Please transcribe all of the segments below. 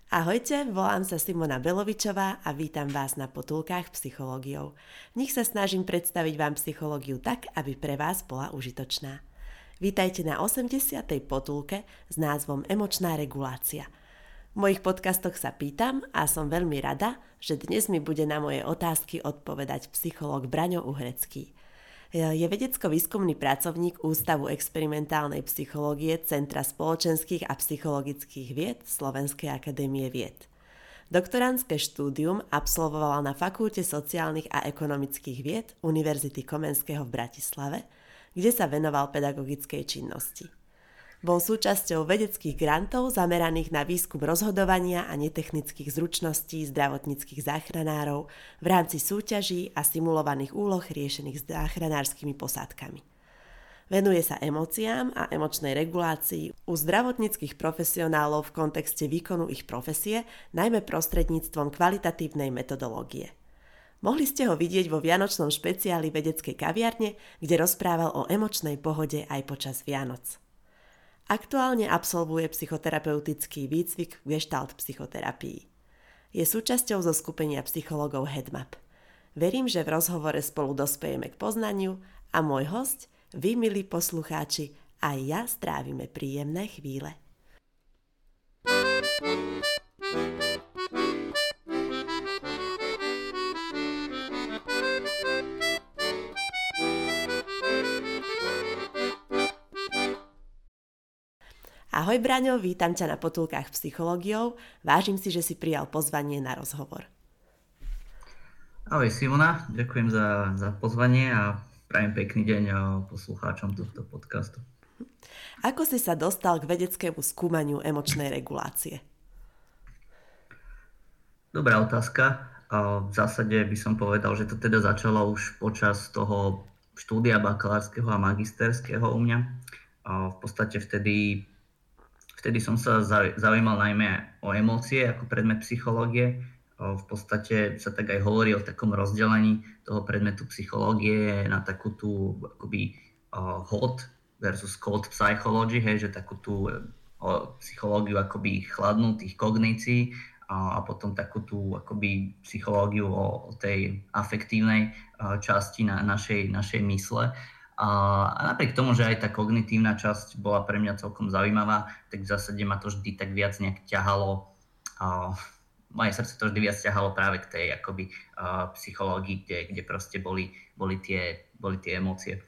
Ahojte, volám sa Simona Belovičová a vítam vás na Potulkách psychológiou. V nich sa snažím predstaviť vám psychológiu tak, aby pre vás bola užitočná. Vítajte na 80. potulke s názvom Emočná regulácia. V mojich podcastoch sa pýtam a som veľmi rada, že dnes mi bude na moje otázky odpovedať psychológ Braňo Uhrecký. Je vedecko-výskumný pracovník Ústavu experimentálnej psychológie Centra spoločenských a psychologických vied Slovenskej akadémie vied. Doktorandské štúdium absolvovala na Fakulte sociálnych a ekonomických vied Univerzity Komenského v Bratislave, kde sa venoval pedagogickej činnosti. Bol súčasťou vedeckých grantov zameraných na výskum rozhodovania a netechnických zručností zdravotníckych záchranárov v rámci súťaží a simulovaných úloh riešených záchranárskymi posádkami. Venuje sa emóciám a emočnej regulácii u zdravotníckych profesionálov v kontexte výkonu ich profesie, najmä prostredníctvom kvalitatívnej metodológie. Mohli ste ho vidieť vo vianočnom špeciáli vedeckej kaviarne, kde rozprával o emočnej pohode aj počas Vianoc. Aktuálne absolvuje psychoterapeutický výcvik v gestalt psychoterapii. Je súčasťou zoskupenia psychológov Headmap. Verím, že v rozhovore spolu dospejeme k poznaniu a môj hosť, vy milí poslucháči, aj ja strávime príjemné chvíle. Ahoj Braňo, vítam ťa na Potulkách psychológiou. Vážim si, že si prijal pozvanie na rozhovor. Ahoj Simona, ďakujem za pozvanie a prajem pekný deň poslucháčom tohto podcastu. Ako si sa dostal k vedeckému skúmaniu emočnej regulácie? Dobrá otázka. V zásade by som povedal, že to teda začalo už počas toho štúdia bakalárskeho a magisterského u mňa. V podstate vtedy som sa zaujímal najmä o emócie ako predmet psychológie. V podstate sa tak aj hovorí o takom rozdelení toho predmetu psychológie na takú tú akoby hot versus cold psychology, hej, že takú tú psychológiu akoby chladnú tých kognícií a potom takú tú akoby psychológiu o tej afektívnej časti našej mysle. A napriek tomu, že aj tá kognitívna časť bola pre mňa celkom zaujímavá, tak v zásade ma to vždy tak viac nejak ťahalo. Moje srdce to vždy viac ťahalo práve k tej akoby psychológii, kde proste boli tie emócie.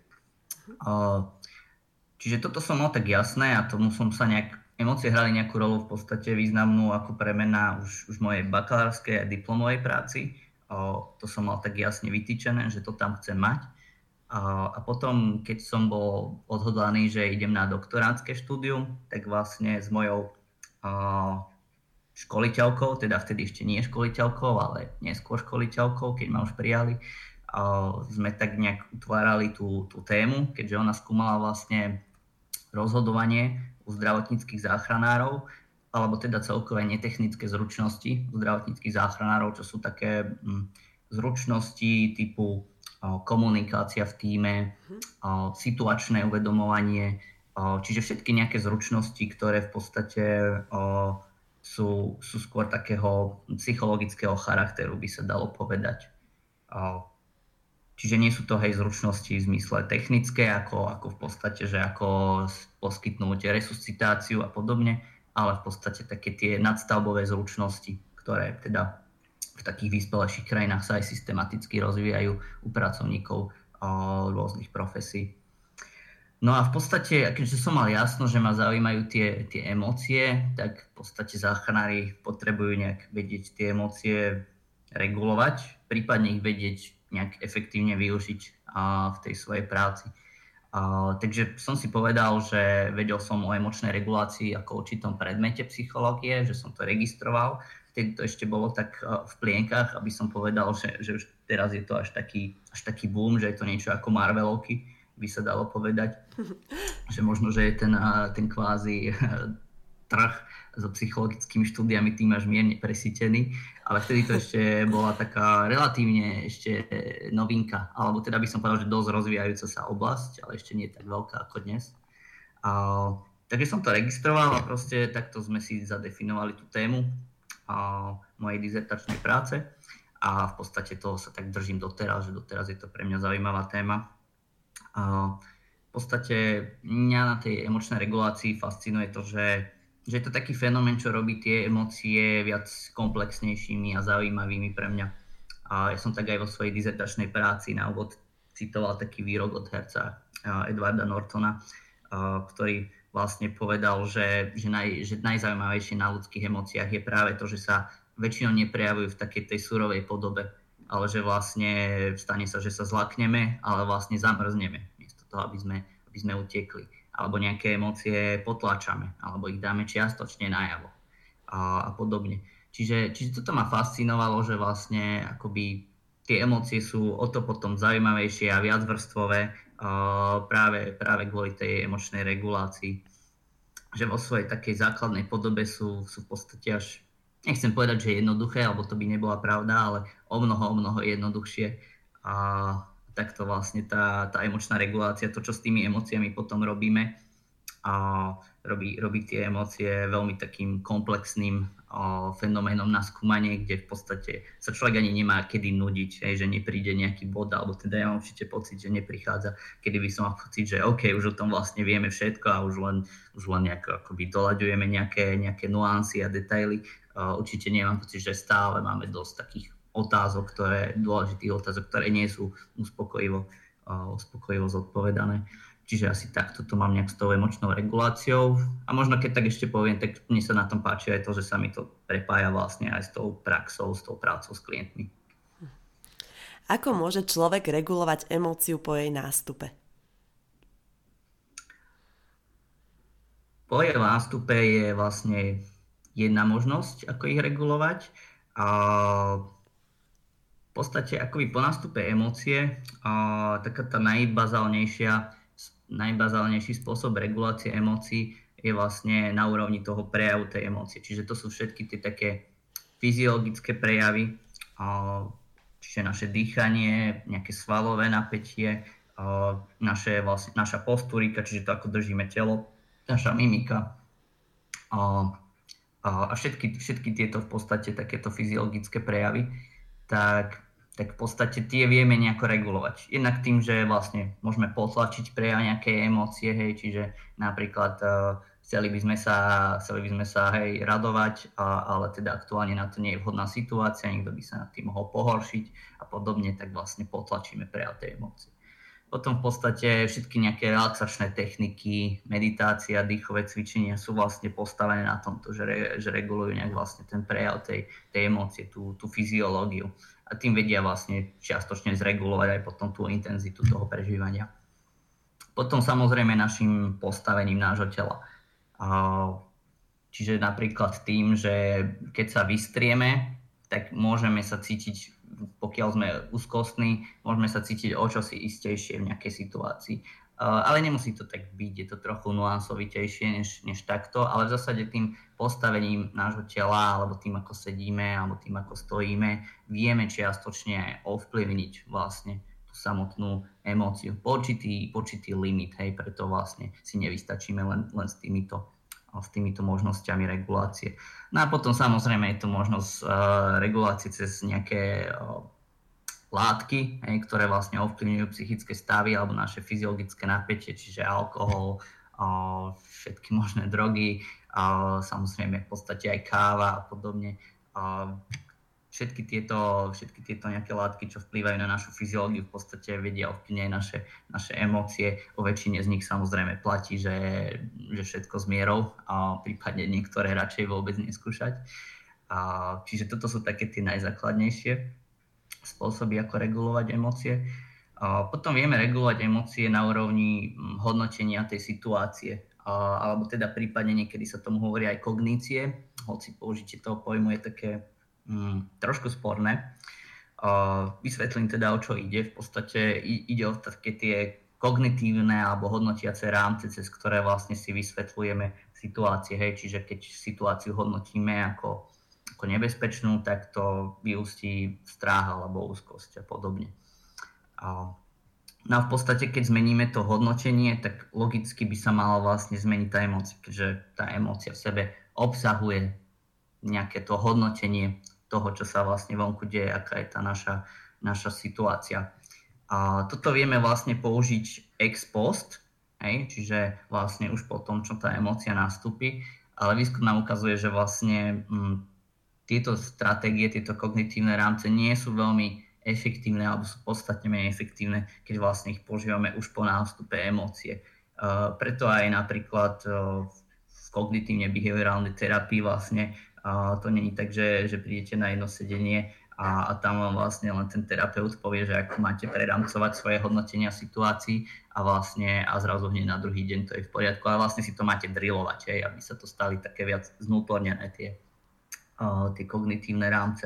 Čiže toto som mal tak jasné a tomu som sa emócie hrali nejakú rolu v podstate významnú ako pre mňa už v mojej bakalárskej a diplomovej práci. To som mal tak jasne vytýčené, že to tam chcem mať. A potom, keď som bol odhodlaný, že idem na doktorátske štúdium, tak vlastne s mojou školiteľkou, teda vtedy ešte nie školiteľkou, ale neskôr školiteľkou, keď ma už prijali, sme tak nejak utvárali tú tému, keďže ona skúmala vlastne rozhodovanie u zdravotníckych záchranárov, alebo teda celkové netechnické zručnosti u zdravotníckych záchranárov, čo sú také zručnosti typu komunikácia v tíme, situačné uvedomovanie, čiže všetky nejaké zručnosti, ktoré v podstate sú skôr takého psychologického charakteru, by sa dalo povedať. Čiže nie sú to zručnosti v zmysle technické, ako v podstate, že ako poskytnúť resuscitáciu a podobne, ale v podstate také tie nadstavbové zručnosti, ktoré teda v takých vyspelejších krajinách sa aj systematicky rozvíjajú u pracovníkov rôznych profesí. No a v podstate, keďže som mal jasno, že ma zaujímajú tie emócie, tak v podstate záchranári potrebujú nejak vedieť tie emócie regulovať, prípadne ich vedieť nejak efektívne využiť v tej svojej práci. Takže som si povedal, že vedel som o emočnej regulácii ako určitom predmete psychológie, že som to registroval. Vtedy to ešte bolo tak v plienkach, aby som povedal, že už teraz je to až taký boom, že je to niečo ako Marvelovky, by sa dalo povedať. Že možno, že je ten kvázi trh so psychologickými štúdiami tým až mierne presýtený, ale vtedy to ešte bola taká relatívne ešte novinka, alebo teda by som povedal, že dosť rozvíjajúca sa oblasť, ale ešte nie tak veľká ako dnes. Takže som to registroval a proste takto sme si zadefinovali tú tému. mojej dizertačnej práce a v podstate toho sa tak držím doteraz, že doteraz je to pre mňa zaujímavá téma. V podstate mňa na tej emočnej regulácii fascinuje to, že je to taký fenomén, čo robí tie emócie viac komplexnejšími a zaujímavými pre mňa. Ja som tak aj vo svojej dizertačnej práci na úvod citoval taký výrok od herca Edwarda Nortona, ktorý vlastne povedal, že najzaujímavejšie na ľudských emóciách je práve to, že sa väčšinou neprejavujú v takej tej surovej podobe, ale že vlastne stane sa, že sa zlakneme, ale vlastne zamrzneme, miesto toho, aby sme utiekli. Alebo nejaké emócie potláčame, alebo ich dáme čiastočne najavo a podobne. Čiže toto ma fascinovalo, že vlastne akoby tie emócie sú o to potom zaujímavejšie a viacvrstvové práve kvôli tej emočnej regulácii. Že vo svojej takej základnej podobe sú v podstate až, nechcem povedať, že jednoduché, alebo to by nebola pravda, ale o mnoho jednoduchšie. A takto vlastne tá emočná regulácia, to, čo s tými emóciami potom robíme, robí tie emócie veľmi takým komplexným fenoménom na skúmanie, kde v podstate sa človek ani nemá kedy nudiť, že nepríde nejaký bod, alebo teda ja mám určite pocit, že neprichádza, kedy by som mal pocit, že OK, už o tom vlastne vieme všetko a už len nejako akoby doľaďujeme nejaké nuancy a detaily. Určite nemám pocit, že stále máme dosť takých dôležitých otázok, ktoré nie sú uspokojivo zodpovedané. Čiže asi takto to mám nejak s tou emočnou reguláciou. A možno keď tak ešte poviem, tak mne sa na tom páči aj to, že sa mi to prepája vlastne aj s tou praxou, s tou prácou s klientmi. Ako môže človek regulovať emóciu po jej nástupe? Po jej nástupe je vlastne jedna možnosť, ako ich regulovať. A v podstate akoby po nástupe emócie, taká tá najbazálnejší spôsob regulácie emócií je vlastne na úrovni toho prejavu tej emócie. Čiže to sú všetky tie také fyziologické prejavy, čiže naše dýchanie, nejaké svalové napätie, naša postúrika, čiže to, ako držíme telo, naša mimika. A všetky tieto v podstate takéto fyziologické prejavy, tak v podstate tie vieme nejako regulovať. Jednak tým, že vlastne môžeme potlačiť prejav nejaké emócie, hej, čiže napríklad chceli by sme sa hej, radovať, ale teda aktuálne na to nie je vhodná situácia, niekto by sa nad tým mohol pohoršiť a podobne, tak vlastne potlačíme prejav tej emócie. Potom v podstate všetky nejaké relaxačné techniky, meditácia, dýchové cvičenia sú vlastne postavené na tomto, že regulujú nejak vlastne ten prejav tej emócie, tú fyziológiu. A tým vedia vlastne čiastočne zregulovať aj potom tú intenzitu toho prežívania. Potom samozrejme našim postavením nášho tela. Čiže napríklad tým, že keď sa vystrieme, tak môžeme sa cítiť, pokiaľ sme úzkostní, môžeme sa cítiť o čosi istejšie v nejakej situácii. Ale nemusí to tak byť, je to trochu nuansovitejšie než takto, ale v zásade tým postavením nášho tela, alebo tým, ako sedíme, alebo tým, ako stojíme, vieme čiastočne ovplyvniť vlastne tú samotnú emóciu. Počitý limit, hej, preto vlastne si nevystačíme len s týmito možnosťami regulácie. No a potom samozrejme je to možnosť regulácie cez nejaké látky, ktoré vlastne ovplyvňujú psychické stavy alebo naše fyziologické napätie, čiže alkohol, všetky možné drogy, samozrejme v podstate aj káva a podobne. Všetky tieto nejaké látky, čo vplývajú na našu fyziológiu, v podstate vedia ovplyvniť naše emócie. O väčšine z nich samozrejme platí, že všetko s mierou, a prípadne niektoré radšej vôbec neskúšať. Čiže toto sú také tie najzákladnejšie spôsoby, ako regulovať emócie. Potom vieme regulovať emócie na úrovni hodnotenia tej situácie, alebo teda prípadne niekedy sa tomu hovorí aj kognície, hoci použitie toho pojmu je také trošku sporné. Vysvetlím teda, o čo ide. V podstate ide o také tie kognitívne alebo hodnotiace rámce, cez ktoré vlastne si vysvetľujeme situácie. Hej. Čiže keď situáciu hodnotíme ako nebezpečnú, tak to vyústí v strach alebo úzkosť a podobne. No a v podstate, keď zmeníme to hodnotenie, tak logicky by sa mala vlastne zmeniť tá emócia, keďže tá emócia v sebe obsahuje nejaké to hodnotenie toho, čo sa vlastne vonku deje, aká je tá naša situácia. A toto vieme vlastne použiť ex post, čiže vlastne už po tom, čo tá emócia nastúpi, ale výskum nám ukazuje, že vlastne tieto stratégie, tieto kognitívne rámce nie sú veľmi efektívne alebo sú podstatne menej efektívne, keď vlastne ich používame už po nástupe emócie. Preto aj napríklad v kognitívne-behaviorálnej terapii vlastne to nie je tak, že prídete na jedno sedenie a tam vám vlastne len ten terapeut povie, že ako máte preramcovať svoje hodnotenia situácií a zrazu hneď na druhý deň to je v poriadku, ale vlastne si to máte drillovať, aby sa to stali také viac znútornené tie kognitívne rámce.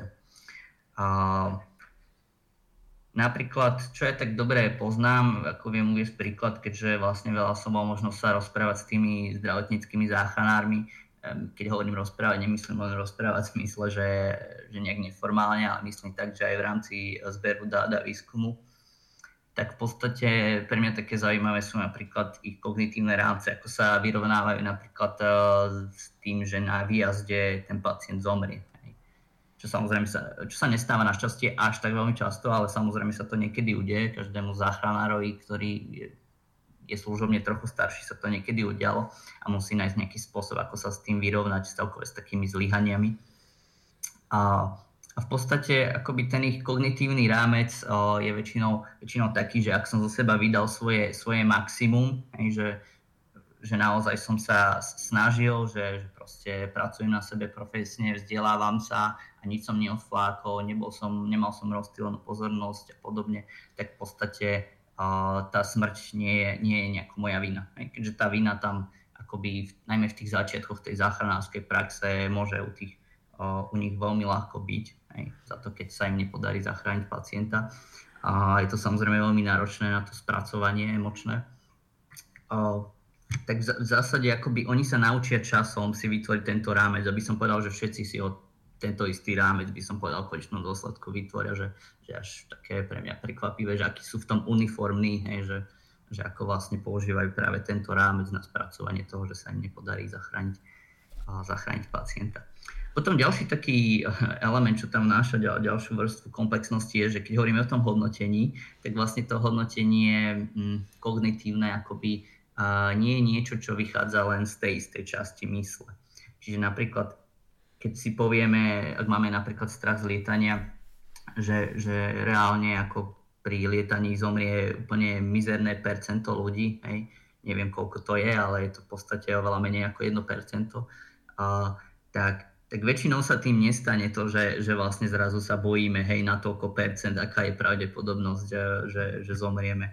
Napríklad, čo ja tak dobre poznám, ako viem uviesť príklad, keďže vlastne veľa som mal možnosť sa rozprávať s tými zdravotníckymi záchranármi. Keď hovorím rozprávať, nemyslím len rozprávať v zmysle, že nejak neformálne, ale myslím tak, že aj v rámci zberu dát a výskumu. Tak v podstate pre mňa také zaujímavé sú napríklad ich kognitívne rámce, ako sa vyrovnávajú napríklad s tým, že na výjazde ten pacient zomrie. Čo sa nestáva našťastie až tak veľmi často, ale samozrejme sa to niekedy udeje. Každému záchranárovi, ktorý je služobne trochu starší, sa to niekedy udialo a musí nájsť nejaký spôsob, ako sa s tým vyrovnať celkové s takými zlyhaniami. A v podstate akoby ten ich kognitívny rámec je väčšinou taký, že ak som zo seba vydal svoje maximum, že naozaj som sa snažil, že proste pracujem na sebe profesne, vzdelávam sa a nič som neodflákol, nemal som rozptýlenú pozornosť a podobne, tak v podstate tá smrť nie je nejaká moja vina. Keďže tá vina tam akoby najmä v tých začiatkoch tej záchranárskej praxe môže u nich veľmi ľahko byť, za to, keď sa im nepodarí zachrániť pacienta. A je to samozrejme veľmi náročné na to spracovanie emočné. Tak v zásade akoby oni sa naučia časom si vytvoriť tento rámec, aby som povedal, že všetci si tento istý rámec, by som povedal, v konečnom dôsledku vytvoria, že až také pre mňa prekvapivé, že akí sú v tom uniformní, že ako vlastne používajú práve tento rámec na spracovanie toho, že sa im nepodarí zachrániť pacienta. Potom ďalší taký element, čo tam vnáša ďalšiu vrstvu komplexnosti je, že keď hovoríme o tom hodnotení, tak vlastne to hodnotenie kognitívne akoby nie je niečo, čo vychádza len z tej istej časti mysle. Čiže napríklad, keď si povieme, ak máme napríklad strach z lietania, že reálne ako pri lietaní zomrie úplne mizerné percento ľudí, neviem koľko to je, ale je to v podstate oveľa menej ako 1%, tak väčšinou sa tým nestane to, že vlastne zrazu sa bojíme, na toľko percent, aká je pravdepodobnosť, že zomrieme.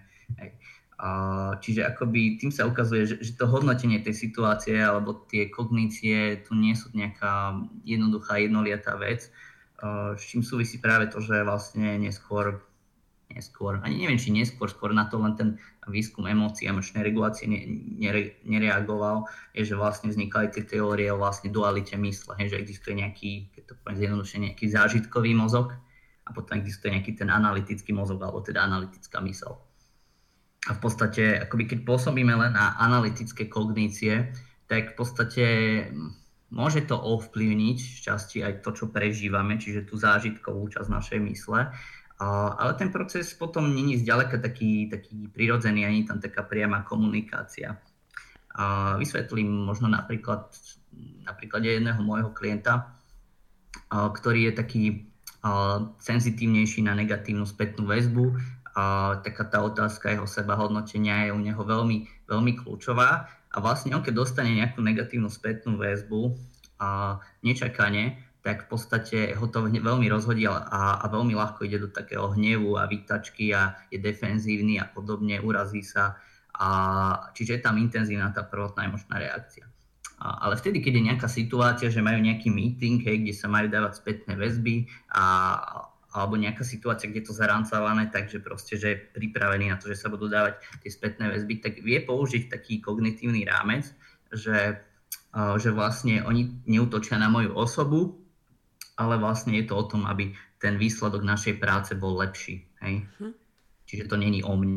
Čiže akoby tým sa ukazuje, že to hodnotenie tej situácie alebo tie kognície tu nie sú nejaká jednoduchá, jednoliatá vec, s čím súvisí práve to, že vlastne neskôr, ani neviem, či skôr na to len ten výskum emócií a emočnej regulácie nereagoval, je, že vlastne vznikali tie teórie o vlastne dualite mysle, že existuje nejaký, keď to poviem zjednodušene, nejaký zážitkový mozog a potom existuje nejaký ten analytický mozog alebo teda analytická myseľ. A v podstate, akoby keď pôsobíme len na analytické kognície, tak v podstate môže to ovplyvniť šťastie aj to, čo prežívame, čiže tú zážitkovú časť našej mysle. Ale ten proces potom nie je zďaleka taký prirodzený, ani tam taká priama komunikácia. Vysvetlím možno napríklad jedného môjho klienta, ktorý je taký senzitívnejší na negatívnu spätnú väzbu. Taká tá otázka jeho sebahodnotenia je u neho veľmi, veľmi kľúčová a vlastne on keď dostane nejakú negatívnu spätnú väzbu nečakane, tak v podstate ho to veľmi rozhodí a veľmi ľahko ide do takého hnevu a výtačky a je defenzívny a podobne, urazí sa. Čiže je tam intenzívna tá prvotná emočná reakcia. Ale vtedy, keď je nejaká situácia, že majú nejaký meeting, kde sa majú dávať spätné väzby alebo nejaká situácia, kde je to zarámcované, takže proste, že je pripravený na to, že sa budú dávať tie spätné väzby, tak vie použiť taký kognitívny rámec, že vlastne oni neútočia na moju osobu, ale vlastne je to o tom, aby ten výsledok našej práce bol lepší. Čiže to není o mne.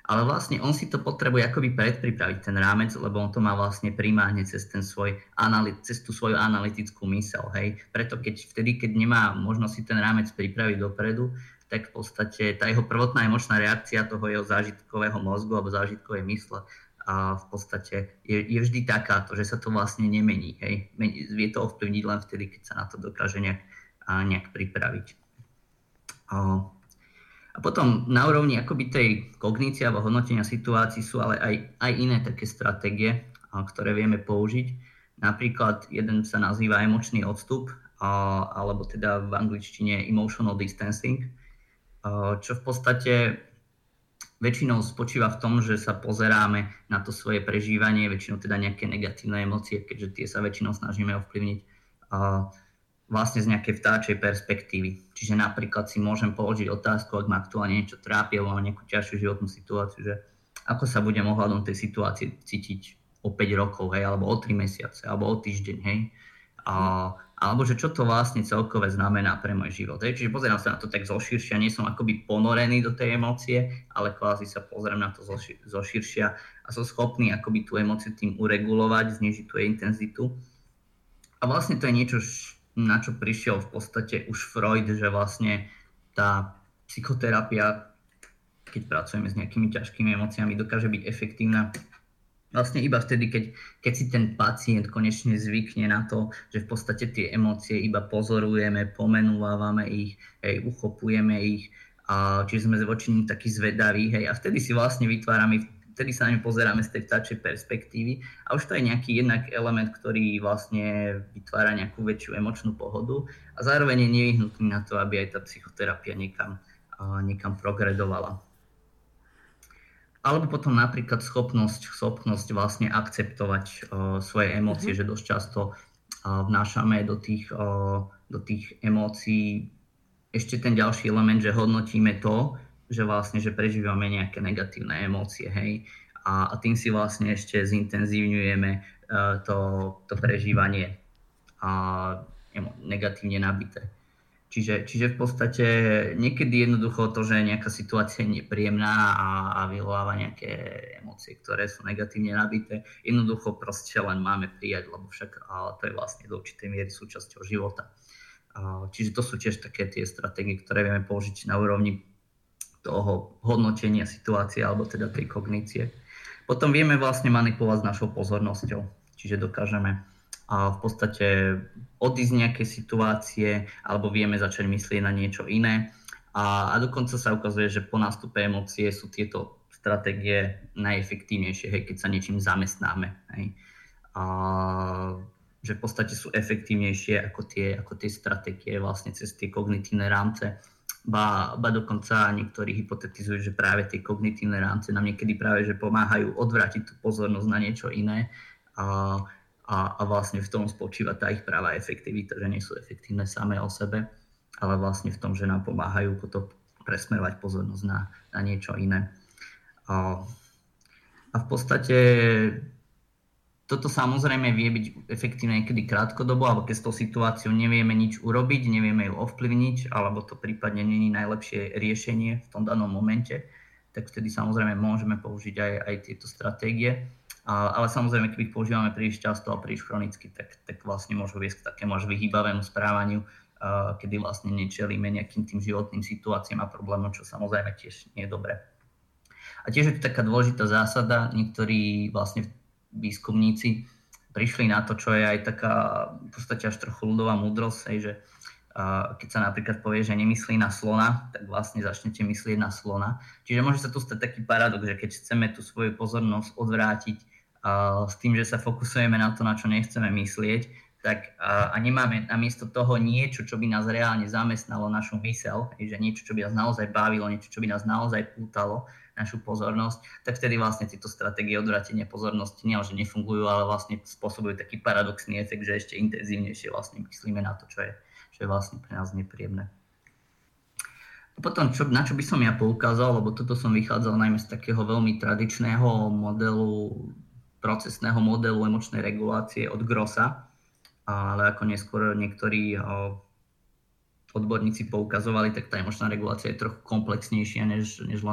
Ale vlastne on si to potrebuje akoby predpripraviť, ten rámec, lebo on to má vlastne primárne cez tú svoju analytickú myseľ, hej. Preto keď nemá možnosť si ten rámec pripraviť dopredu, tak v podstate tá jeho prvotná emočná reakcia toho jeho zážitkového mozgu alebo zážitkovej mysle a v podstate je vždy takáto, že sa to vlastne nemení, hej. Vie to ovplyvniť len vtedy, keď sa na to dokáže nejak pripraviť. A potom na úrovni akoby tej kognície alebo hodnotenia situácií sú ale aj iné také stratégie, ktoré vieme použiť. Napríklad jeden sa nazýva emočný odstup, alebo teda v angličtine emotional distancing, čo v podstate väčšinou spočíva v tom, že sa pozeráme na to svoje prežívanie, väčšinou teda nejaké negatívne emócie, keďže tie sa väčšinou snažíme ovplyvniť vlastne z nejakej vtáčej perspektívy. Čiže napríklad si môžem položiť otázku, ak ma aktuálne niečo trápi alebo mám nejakú ťažšiu životnú situáciu, že ako sa budem ohľadom tej situácie cítiť o 5 rokov, hej, alebo o 3 mesiace, alebo o týždeň, hej. Alebo že čo to vlastne celkové znamená pre môj život. Hej. Čiže pozerám sa na to tak zoširšia, nie som akoby ponorený do tej emócie, ale kvázi sa pozerám na to zoširšia a som schopný akoby tú emóciu tým uregulovať, znižiť tú jej intenzitu. A vlastne to je niečo, na čo prišiel v podstate už Freud, že vlastne tá psychoterapia, keď pracujeme s nejakými ťažkými emóciami, dokáže byť efektívna vlastne iba vtedy, keď si ten pacient konečne zvykne na to, že v podstate tie emócie iba pozorujeme, pomenúvame ich, hej, uchopujeme ich, čiže sme voči nim takí zvedaví, hej, a vtedy si vlastne vtedy sa na ňu pozeráme z tej vtáčej perspektívy a už to je nejaký jednak element, ktorý vlastne vytvára nejakú väčšiu emočnú pohodu a zároveň je nevyhnutný na to, aby aj tá psychoterapia niekam progredovala. Alebo potom napríklad schopnosť vlastne akceptovať svoje emócie, že dosť často vnášame do tých emócií ešte ten ďalší element, že hodnotíme to, že vlastne, že prežívame nejaké negatívne emócie, hej, a tým si vlastne ešte zintenzívňujeme to prežívanie negatívne nabité. Čiže v podstate niekedy jednoducho to, že nejaká situácia je nepríjemná a vyvoláva nejaké emócie, ktoré sú negatívne nabité, jednoducho proste len máme prijať, lebo však to je vlastne do určitej miery súčasťou života. Čiže to sú tiež také tie stratégie, ktoré vieme použiť na úrovni toho hodnotenia situácie alebo teda tej kognície. Potom vieme vlastne manipulovať s našou pozornosťou, čiže dokážeme v podstate odísť z nejakej situácie alebo vieme začať myslieť na niečo iné a dokonca sa ukazuje, že po nástupe emócie sú tieto stratégie najefektívnejšie, hej, keď sa niečím zamestnáme, hej. Že v podstate sú efektívnejšie ako tie stratégie vlastne cez tie kognitívne rámce. Ba dokonca niektorí hypotetizujú, že práve tie kognitívne rámce nám niekedy práve že pomáhajú odvrátiť tú pozornosť na niečo iné a vlastne v tom spočíva tá ich práva efektivita, že nie sú efektívne samé o sebe, ale vlastne v tom, že nám pomáhajú potom presmerovať pozornosť na niečo iné. A v podstate toto samozrejme vie byť efektívne niekedy krátkodobo, alebo keď s tou situáciou nevieme nič urobiť, nevieme ju ovplyvniť, alebo to prípadne nie je najlepšie riešenie v tom danom momente, tak vtedy samozrejme môžeme použiť aj tieto stratégie. Ale samozrejme, keď ich používame príliš často a príliš chronicky, tak vlastne môžu viesť k takému až vyhýbavému správaniu, kedy vlastne nečelíme nejakým tým životným situáciám a problémom, čo samozrejme tiež nie je dobré. A tiež je tu taká dôležitá zásada, niektorí vlastne výskumníci prišli na to, čo je aj taká v podstate až trochu ľudová múdrosť, že keď sa napríklad povie, že nemyslí na slona, tak vlastne začnete myslieť na slona. Čiže môže sa tu stať taký paradox, že keď chceme tú svoju pozornosť odvrátiť s tým, že sa fokusujeme na to, na čo nechceme myslieť, tak a nemáme namiesto toho niečo, čo by nás reálne zamestnalo našu myseľ, že niečo, čo by nás naozaj bavilo, niečo, čo by nás naozaj pútalo našu pozornosť, tak vtedy vlastne tieto stratégie odvrátenia pozornosti nielenže nefungujú, ale vlastne spôsobujú taký paradoxný efekt, že ešte intenzívnejšie vlastne myslíme na to, čo je vlastne pre nás nepríjemné. A potom, na čo by som ja poukázal, lebo toto som vychádzal najmä z takého veľmi tradičného procesného modelu emočnej regulácie od Grossa, ale ako neskôr niektorí odborníci poukazovali, tak tá emočná regulácia je trochu komplexnejšia než len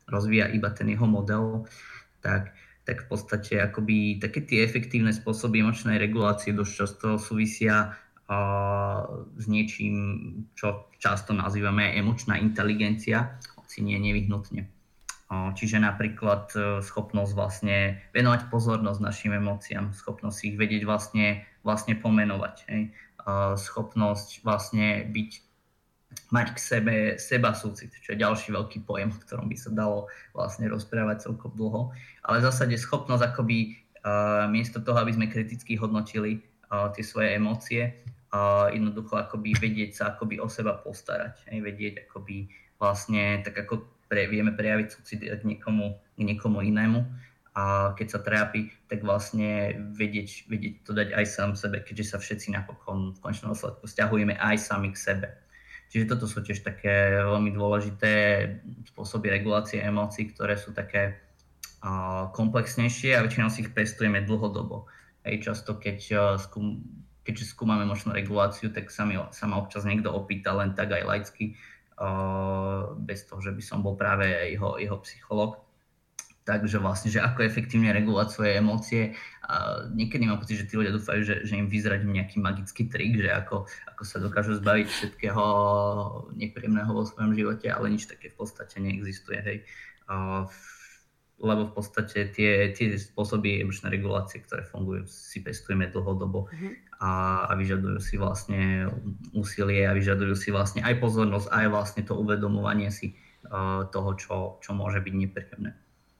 rozvíja iba ten jeho model, tak v podstate akoby také tie efektívne spôsoby emočnej regulácie dosť často súvisia s niečím, čo často nazývame aj emočná inteligencia, hoci nie nevyhnutne. Čiže napríklad schopnosť vlastne venovať pozornosť našim emóciám, schopnosť ich vedieť vlastne pomenovať. Hej. Schopnosť vlastne mať k seba súcit, čo je ďalší veľký pojem, o ktorom by sa dalo vlastne rozprávať celkom dlho. Ale v zásade schopnosť akoby miesto toho, aby sme kriticky hodnotili tie svoje emócie, jednoducho akoby vedieť sa akoby o seba postarať. Vedieť akoby vlastne tak ako vieme prejaviť súcit k niekomu inému. A keď sa trápi, tak vlastne vedieť to dať aj sám sebe, keďže sa všetci napokon v konečnom dôsledku vzťahujeme aj sami k sebe. Čiže toto sú tiež také veľmi dôležité spôsoby regulácie emócií, ktoré sú také komplexnejšie a väčšinou si ich pestujeme dlhodobo. Často, keďže skúmame emočnú reguláciu, tak sa ma občas niekto opýta len tak aj laicky, bez toho, že by som bol práve jeho psychológ. Takže vlastne, že ako efektívne regulovať svoje emócie. A niekedy mám pocit, že tí ľudia dúfajú, že im vyzradím nejaký magický trik, že ako sa dokážu zbaviť všetkého nepríjemného vo svojom živote, ale nič také v podstate neexistuje. Hej. Lebo v podstate tie spôsoby emočnej regulácie, ktoré fungujú, si pestujeme dlhodobo a vyžadujú si vlastne úsilie a vyžadujú si vlastne aj pozornosť, aj vlastne to uvedomovanie si toho, čo môže byť nepríjemné.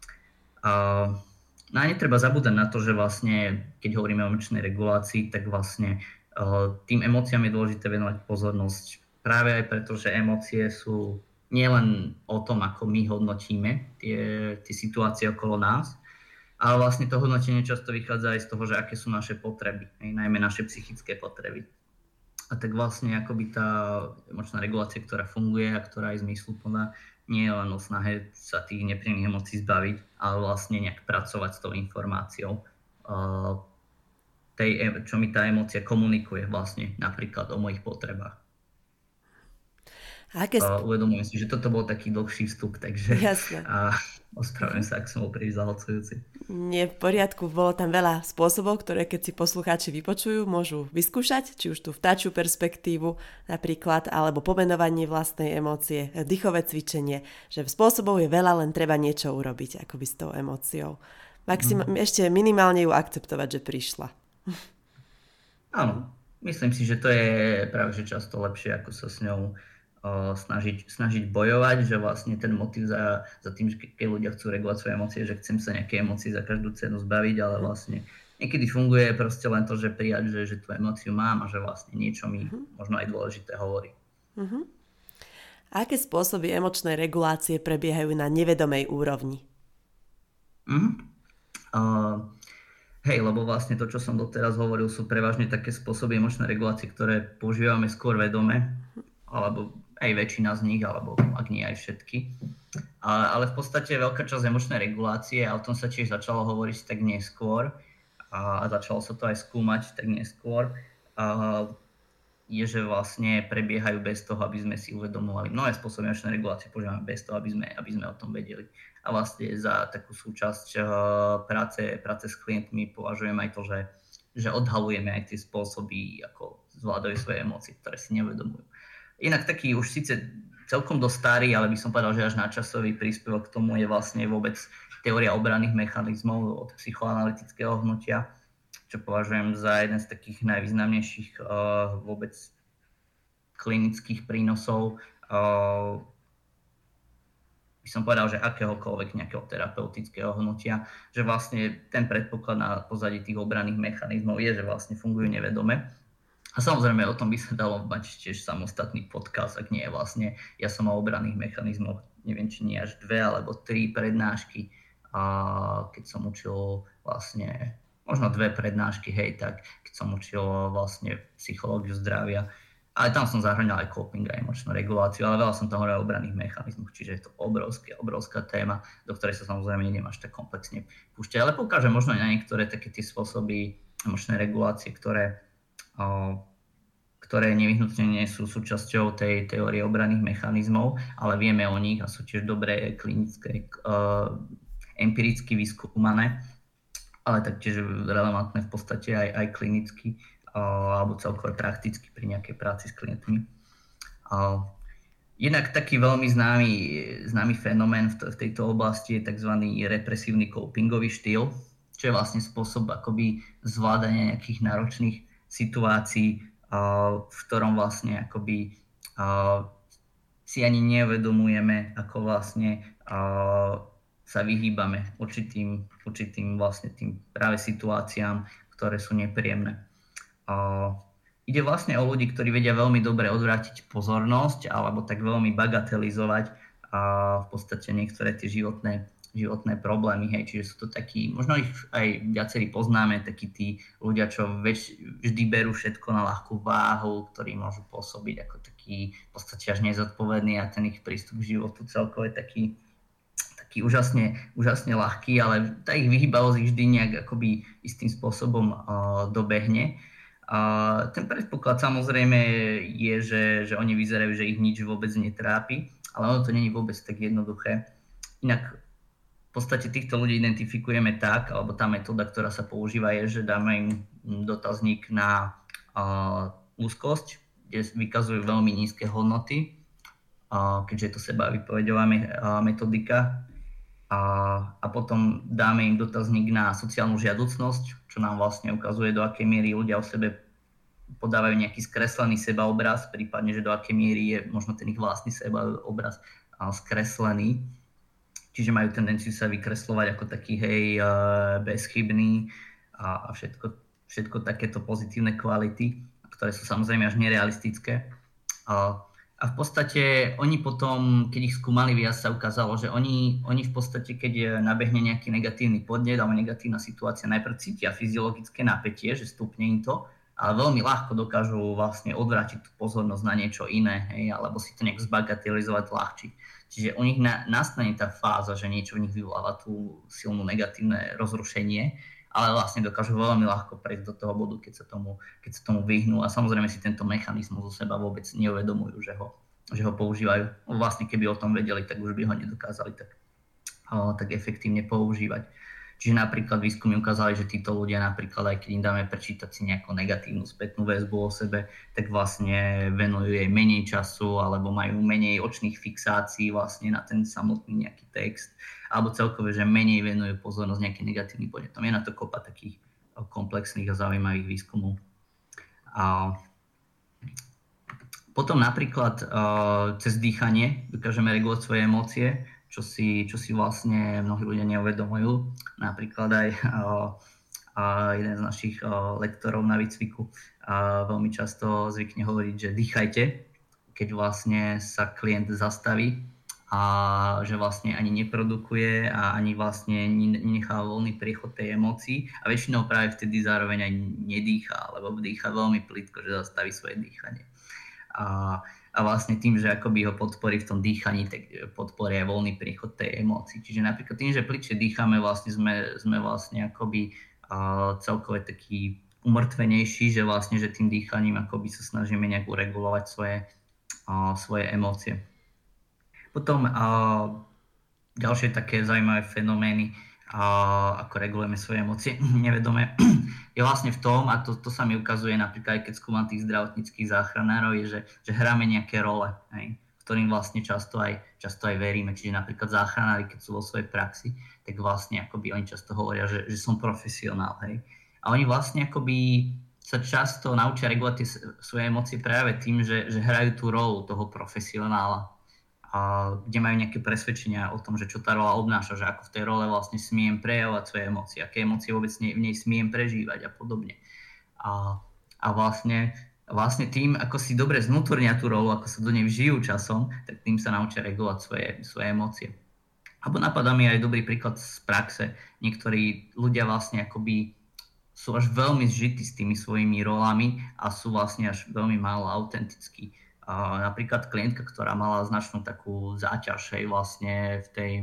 No a netreba zabúdať na to, že vlastne, keď hovoríme o emočnej regulácii, tak vlastne tým emóciám je dôležité venovať pozornosť práve aj preto, že emócie sú nielen o tom, ako my hodnotíme tie situácie okolo nás, ale vlastne to hodnotenie často vychádza aj z toho, že aké sú naše potreby, najmä naše psychické potreby. A tak vlastne akoby tá emočná regulácia, ktorá funguje a ktorá je zmysluplná, nie je len o snahe sa tých nepríjemných emócií zbaviť, ale vlastne nejak pracovať s tou informáciou, čo mi tá emócia komunikuje vlastne napríklad o mojich potrebách. Uvedomujem si, že toto bol taký dlhší vstup, takže ospravedlňujem sa, ak som bol príliš zahlcujúci. Nie, v poriadku, bolo tam veľa spôsobov, ktoré keď si poslucháči vypočujú, môžu vyskúšať, či už tú vtáčiu perspektívu napríklad, alebo pomenovanie vlastnej emócie, dýchové cvičenie, že spôsobov je veľa, len treba niečo urobiť akoby s tou emóciou. Ešte minimálne ju akceptovať, že prišla. Áno, myslím si, že to je práve že často lepšie, ako sa s ňou snažiť bojovať, že vlastne ten motív za tým, že keď ľudia chcú regulovať svoje emócie, že chcem sa nejaké emócie za každú cenu zbaviť, ale vlastne niekedy funguje proste len to, že prijať, že tú emóciu mám a že vlastne niečo mi možno aj dôležité hovorí. A aké spôsoby emočnej regulácie prebiehajú na nevedomej úrovni? Lebo vlastne to, čo som doteraz hovoril, sú prevažne také spôsoby emočnej regulácie, ktoré používame skôr vedome, alebo aj väčšina z nich, alebo ak nie aj všetky. Ale v podstate veľká časť emočnej regulácie, a o tom sa tiež začalo hovoriť tak neskôr, a začalo sa to aj skúmať tak neskôr, je, že vlastne prebiehajú bez toho, aby sme si uvedomovali. Mnohé spôsoby emočnej regulácie používame bez toho, aby sme o tom vedeli. A vlastne za takú súčasť práce s klientmi považujem aj to, že odhalujeme aj tie spôsoby, ako zvládajú svoje emócie, ktoré si neuvedomujú. Inak taký už síce celkom dosť starý, ale by som povedal, že až nadčasový príspevok k tomu je vlastne vôbec teória obranných mechanizmov od psychoanalytického hnutia, čo považujem za jeden z takých najvýznamnejších vôbec klinických prínosov. By som povedal, že akéhokoľvek nejakého terapeutického hnutia, že vlastne ten predpoklad na pozadí tých obranných mechanizmov je, že vlastne fungujú nevedome. A samozrejme o tom by sa dalo mať tiež samostatný podcast, ak nie je vlastne, ja som o obranných mechanizmoch, neviem či nie až 2 alebo 3 prednášky, keď som učil vlastne, možno 2 prednášky, tak keď som učil vlastne psychológiu zdravia, ale tam som zahrňal aj coping a emočnú reguláciu, ale veľa som toho hovoril o obranných mechanizmoch, čiže je to obrovská téma, do ktorej sa samozrejme idem až tak komplexne púšťať, ale poukážem možno na niektoré také tie spôsoby emočnej regulácie, ktoré ktoré nevyhnutne nie sú súčasťou tej teórie obranných mechanizmov, ale vieme o nich a sú tiež dobré klinické, empiricky vyskúmané, ale taktiež relevantné v podstate aj klinicky alebo celkovo prakticky pri nejakej práci s klientmi. Inak taký veľmi známy fenomén v tejto oblasti je tzv. Represívny copingový štýl, čo je vlastne spôsob akoby zvládania nejakých náročných situácií, v ktorom vlastne akoby si ani neuvedomujeme, ako vlastne sa vyhýbame určitým vlastne tým práve situáciám, ktoré sú nepríjemné. Ide vlastne o ľudí, ktorí vedia veľmi dobre odvrátiť pozornosť alebo tak veľmi bagatelizovať v podstate niektoré tie životné problémy. Hej. Čiže sú to takí, možno ich aj viacerí poznáme, takí tí ľudia, čo vždy berú všetko na ľahkú váhu, ktorí môžu pôsobiť ako taký v podstate až nezodpovedný a ten ich prístup k životu celkovo je taký úžasne ľahký, ale tá ich vyhýbavosť ich vždy nejak akoby istým spôsobom dobehne. Ten predpoklad samozrejme je, že oni vyzerajú, že ich nič vôbec netrápi, ale ono to nie je vôbec tak jednoduché. Inak v podstate týchto ľudí identifikujeme tak, alebo tá metóda, ktorá sa používa, je, že dáme im dotazník na úzkosť, kde vykazujú veľmi nízke hodnoty, keďže je to sebavypovedová metodika. A potom dáme im dotazník na sociálnu žiaducnosť, čo nám vlastne ukazuje, do akej miery ľudia o sebe podávajú nejaký skreslený sebaobraz, prípadne, že do akej miery je možno ten ich vlastný sebaobraz skreslený. Čiže majú tendenciu sa vykreslovať ako taký bezchybný a všetko takéto pozitívne kvality, ktoré sú samozrejme až nerealistické. A v podstate oni potom, keď ich skúmali viac, sa ukázalo, že oni v podstate, keď nabehne nejaký negatívny podnet alebo negatívna situácia, najprv cítia fyziologické napätie, že stupne im to, ale veľmi ľahko dokážu vlastne odvrátiť tú pozornosť na niečo iné, hej, alebo si to nejak zbagatelizovať ľahčí. Čiže u nich nastane tá fáza, že niečo v nich vyvoláva tú silnú negatívne rozrušenie, ale vlastne dokážu veľmi ľahko prejsť do toho bodu, keď sa tomu vyhnú a samozrejme si tento mechanizmus zo seba vôbec neuvedomujú, že ho používajú. Vlastne keby o tom vedeli, tak už by ho nedokázali tak efektívne používať. Čiže napríklad výskumy ukázali, že títo ľudia napríklad aj keď im dáme prečítať si nejakú negatívnu spätnú väzbu o sebe, tak vlastne venujú jej menej času alebo majú menej očných fixácií vlastne na ten samotný nejaký text, alebo celkové, že menej venujú pozornosť nejakým negatívnym podnetom. Je na to kopa takých komplexných a zaujímavých výskumov. A potom napríklad cez dýchanie dokážeme regulovať svoje emócie, čo si vlastne mnohí ľudia neuvedomujú. Napríklad aj jeden z našich lektorov na výcviku veľmi často zvykne hovoriť, že dýchajte, keď vlastne sa klient zastaví a že vlastne ani neprodukuje a ani vlastne nenechá voľný priechod tej emócii a väčšinou práve vtedy zároveň aj nedýchá, alebo dýcha veľmi plitko, že zastaví svoje dýchanie. A vlastne tým, že akoby ho podporí v tom dýchaní, tak podporí aj voľný priechod tej emócii. Čiže napríklad tým, že plitšie dýchame, vlastne sme vlastne akoby celkové taký umrtvenejší, že vlastne, že tým dýchaním akoby sa snažíme nejak uregulovať svoje emócie. Potom ďalšie také zaujímavé fenomény, ako regulujeme svoje emócie nevedome, je vlastne v tom, a to sa mi ukazuje napríklad aj keď skúmam tých zdravotníckych záchranárov, je, že hráme nejaké role, hej, ktorým vlastne často aj veríme. Čiže napríklad záchranári, keď sú vo svojej praxi, tak vlastne akoby oni často hovoria, že som profesionál. Hej. A oni vlastne akoby sa často naučia regulovať tie svoje emócie práve tým, že hrajú tú rolu toho profesionála. Kde majú nejaké presvedčenia o tom, že čo tá rola obnáša, že ako v tej role vlastne smiem prejavovať svoje emócie, aké emócie vôbec v nej smiem prežívať a podobne. A vlastne tým, ako si dobre znútornia tú rolu, ako sa do nej vžijú časom, tak tým sa naučia regulovať svoje emócie. Alebo napadá mi aj dobrý príklad z praxe. Niektorí ľudia vlastne akoby sú až veľmi zžití s tými svojimi rolami a sú vlastne až veľmi málo autentickí. Napríklad klientka, ktorá mala značnú takú záťaž vlastne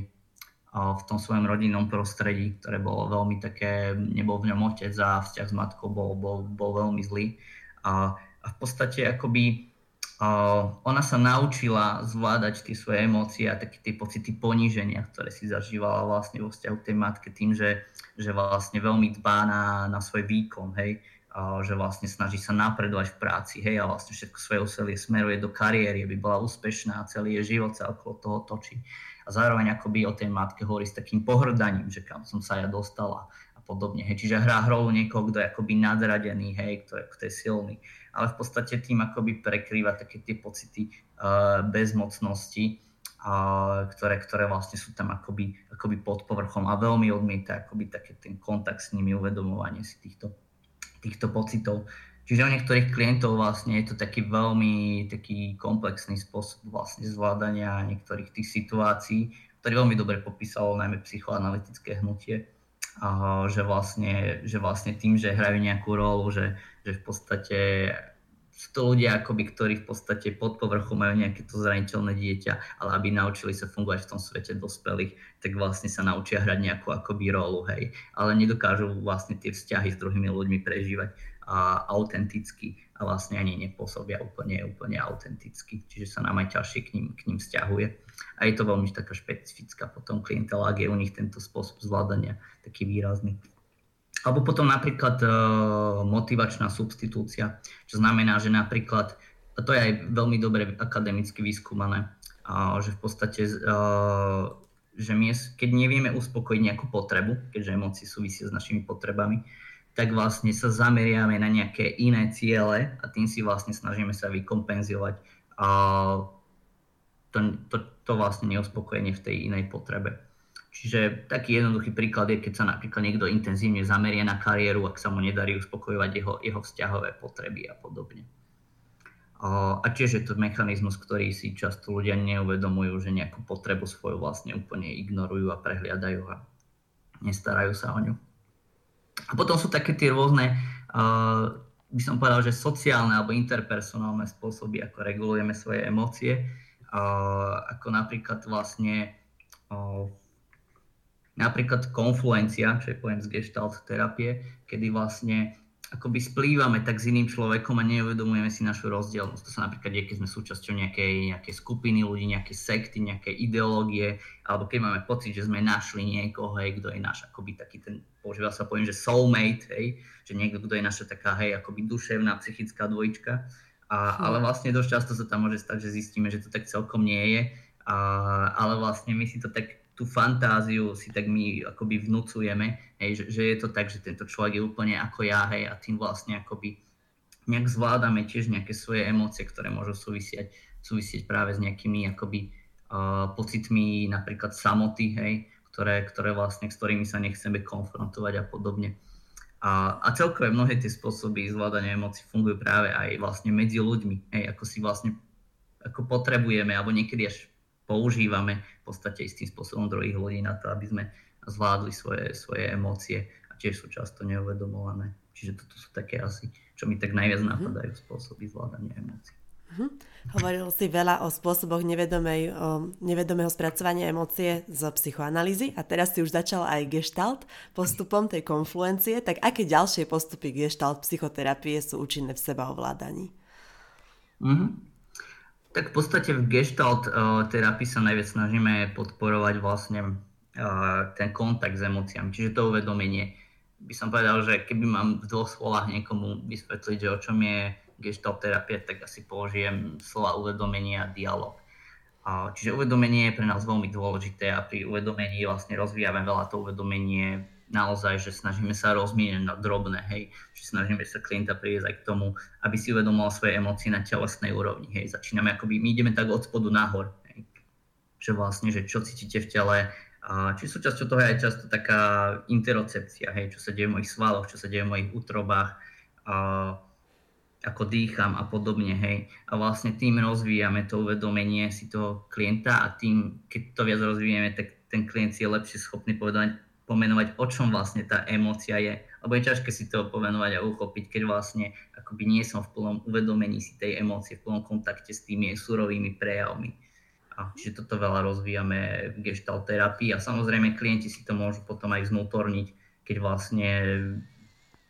v tom svojom rodinnom prostredí, ktoré bolo veľmi také, nebol v ňom otec a vzťah s matkou bol veľmi zlý. a v podstate akoby ona sa naučila zvládať tie svoje emócie a také tie pocity poníženia, ktoré si zažívala vlastne vo vzťahu k tej matke tým, že vlastne veľmi dbá na svoj výkon, hej, že vlastne snaží sa napredovať v práci, hej, a vlastne všetko svoje úsilie smeruje do kariéry, aby bola úspešná a celý jej život sa okolo toho točí. A zároveň akoby o tej matke hovorí s takým pohrdaním, že kam som sa ja dostala a podobne, hej. Čiže hrá rolu niekoho, kto je akoby nadradený, hej, kto je silný. Ale v podstate tým akoby prekrýva také tie pocity bezmocnosti, ktoré vlastne sú tam akoby pod povrchom a veľmi odmieta akoby také ten kontakt s nimi, uvedomovanie si týchto pocitov. Čiže u niektorých klientov vlastne je to taký veľmi taký komplexný spôsob vlastne zvládania niektorých tých situácií, ktorý veľmi dobre popísalo najmä psychoanalytické hnutie, že vlastne tým, že hrajú nejakú rolu, že v podstate sú to ľudia, akoby, ktorí v podstate pod povrchom majú nejaké to zraniteľné dieťa, ale aby naučili sa fungovať v tom svete dospelých, tak vlastne sa naučia hrať nejakú akoby rolu, hej. Ale nedokážu vlastne tie vzťahy s druhými ľuďmi prežívať autenticky a vlastne ani nepôsobia úplne autenticky. Čiže sa nám aj ťažšie k ním vzťahuje. A je to veľmi taká špecifická potom klientela, ak je u nich tento spôsob zvládania taký výrazný. Alebo potom napríklad motivačná substitúcia, čo znamená, že napríklad, a to je aj veľmi dobre akademicky vyskúmané, že v podstate, že my, keď nevieme uspokojiť nejakú potrebu, keďže emócie súvisia s našimi potrebami, tak vlastne sa zameriame na nejaké iné ciele a tým si vlastne snažíme sa vykompenzovať to vlastne neuspokojenie v tej inej potrebe. Čiže taký jednoduchý príklad je, keď sa napríklad niekto intenzívne zamerie na kariéru, ak sa mu nedarí uspokojovať jeho vzťahové potreby a podobne. A tiež je to mechanizmus, ktorý si často ľudia neuvedomujú, že nejakú potrebu svoju vlastne úplne ignorujú a prehliadajú a nestarajú sa o ňu. A potom sú také tie rôzne, by som povedal, že sociálne alebo interpersonálne spôsoby, ako regulujeme svoje emócie, ako napríklad vlastne napríklad konfluencia, čo je pojem z gestalt terapie, kedy vlastne akoby splývame tak s iným človekom a neuvedomujeme si našu rozdielnosť. To sa napríklad deje, keď sme súčasťou nejakej skupiny ľudí, nejakej sekty, nejakej ideológie, alebo keď máme pocit, že sme našli niekoho, hej, kto je náš akoby taký ten, používa sa pojem, že soulmate, hej, že niekto, kto je naša taká, hej, akoby duševná, psychická dvojička. Ale vlastne dosť často sa tam môže stať, že zistíme, že to tak celkom nie je, ale vlastne my si to tak tú fantáziu si tak my akoby vnúcujeme, hej, že je to tak, že tento človek je úplne ako ja, hej, a tým vlastne akoby nejak zvládame tiež nejaké svoje emócie, ktoré môžu súvisieť práve s nejakými akoby pocitmi napríklad samoty, hej, ktoré vlastne, s ktorými sa nechceme konfrontovať a podobne. A celkové mnohé tie spôsoby zvládania emócií fungujú práve aj vlastne medzi ľuďmi, hej, ako si vlastne ako potrebujeme, alebo niekedy až používame v podstate istým spôsobom druhých ľudí na to, aby sme zvládli svoje emócie a tiež sú často neuvedomované. Čiže toto sú také asi, čo mi tak najviac napadajú spôsoby zvládania emócií. Hovoril si veľa o spôsoboch nevedomého spracovania emócie z psychoanalýzy a teraz si už začal aj gestalt postupom tej konfluencie. Tak aké ďalšie postupy gestalt psychoterapie sú účinné v sebaovládaní? Tak v podstate v gestalt terapii sa najviac snažíme podporovať vlastne ten kontakt s emóciami, čiže to uvedomenie. By som povedal, že keby mám v dvoch slovách niekomu vysvetliť, že o čom je gestalt terapia, tak asi použijem slova uvedomenie a dialog. Čiže uvedomenie je pre nás veľmi dôležité a pri uvedomení vlastne rozvíjame veľa to uvedomenie naozaj, že snažíme sa rozmieňať na drobné, hej, že snažíme sa klienta priviesť aj k tomu, aby si uvedomoval svoje emócie na telesnej úrovni, hej, začíname akoby, my ideme tak od spodu nahor, hej, že vlastne, že čo cítite v tele, či súčasťou toho je aj často taká interocepcia, hej, čo sa deje v mojich svaloch, čo sa deje v mojich útrobách, ako dýcham a podobne, hej, a vlastne tým rozvíjame to uvedomenie si toho klienta a tým, keď to viac rozvíjeme, tak ten klient si je lepšie schopný pomenovať, o čom vlastne tá emócia je. Lebo je ťažké si to pomenovať a uchopiť, keď vlastne akoby nie som v plnom uvedomení si tej emócie, v plnom kontakte s tými surovými prejavmi. Čiže toto veľa rozvíjame v gestalt terapii a samozrejme klienti si to môžu potom aj vnútorniť, keď vlastne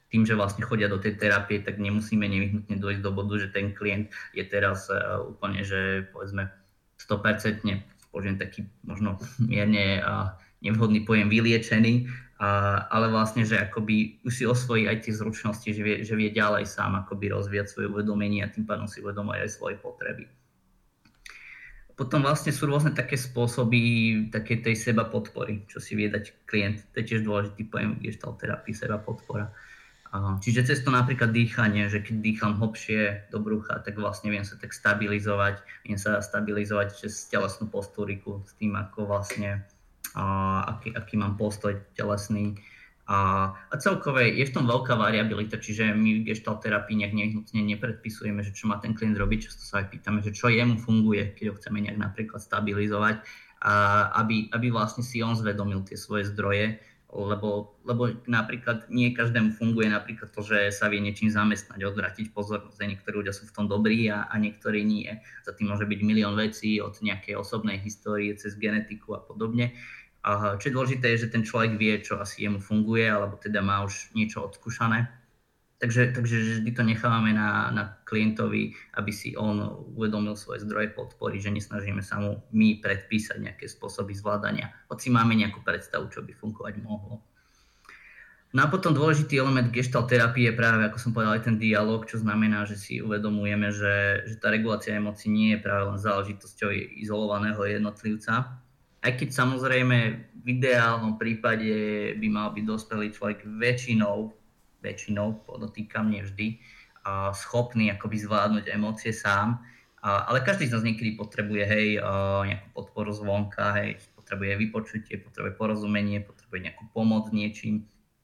tým, že vlastne chodia do tej terapie, tak nemusíme nevyhnutne dojsť do bodu, že ten klient je teraz úplne, že povedzme 100%, použijem taký možno mierne nevhodný pojem, vyliečený, ale vlastne, že akoby už si osvojí aj tie zručnosti, že vie ďalej sám akoby rozvíjať svoje uvedomenie a tým pádom si uvedomuje aj svoje potreby. Potom vlastne sú rôzne také spôsoby také tej seba podpory, čo si vie dať klient. To je tiež dôležitý pojem gestalt terapii, seba podpora. Čiže cez to napríklad dýchanie, že keď dýcham hlbšie do brucha, tak vlastne viem sa tak stabilizovať, cez telesnú posturiku s tým, ako vlastne, aký mám postoj telesný. A celkové je v tom veľká variabilita, čiže my v gestalt terapii nejak nevyhnutne nepredpisujeme, že čo má ten klient robiť, často sa aj pýtame, že čo jemu funguje, keď ho chceme nejak napríklad stabilizovať, aby vlastne si on zvedomil tie svoje zdroje, lebo napríklad nie každému funguje napríklad to, že sa vie niečím zamestnať, odvrátiť pozornosť. Niektorí ľudia sú v tom dobrí a niektorí nie. Za tým môže byť milión vecí, od nejakej osobnej histórie cez genetiku a podobne. A čo je dôležité, je, že ten človek vie, čo asi jemu funguje, alebo teda má už niečo odskúšané. Takže vždy to nechávame na klientovi, aby si on uvedomil svoje zdroje podpory, že nesnažíme sa mu my predpísať nejaké spôsoby zvládania, hoci máme nejakú predstavu, čo by fungovať mohlo. No a potom dôležitý element gestalt terapie je práve, ako som povedal, aj ten dialog, čo znamená, že si uvedomujeme, že tá regulácia emócií nie je práve len záležitosťou izolovaného jednotlivca, aj keď samozrejme v ideálnom prípade by mal byť dospelý človek väčšinou, podotýkam, nie vždy, schopný akoby zvládnuť emócie sám, ale každý z nás niekedy potrebuje nejakú podporu zvonka, potrebuje vypočutie, potrebuje porozumenie, potrebuje nejakú pomoc niečím.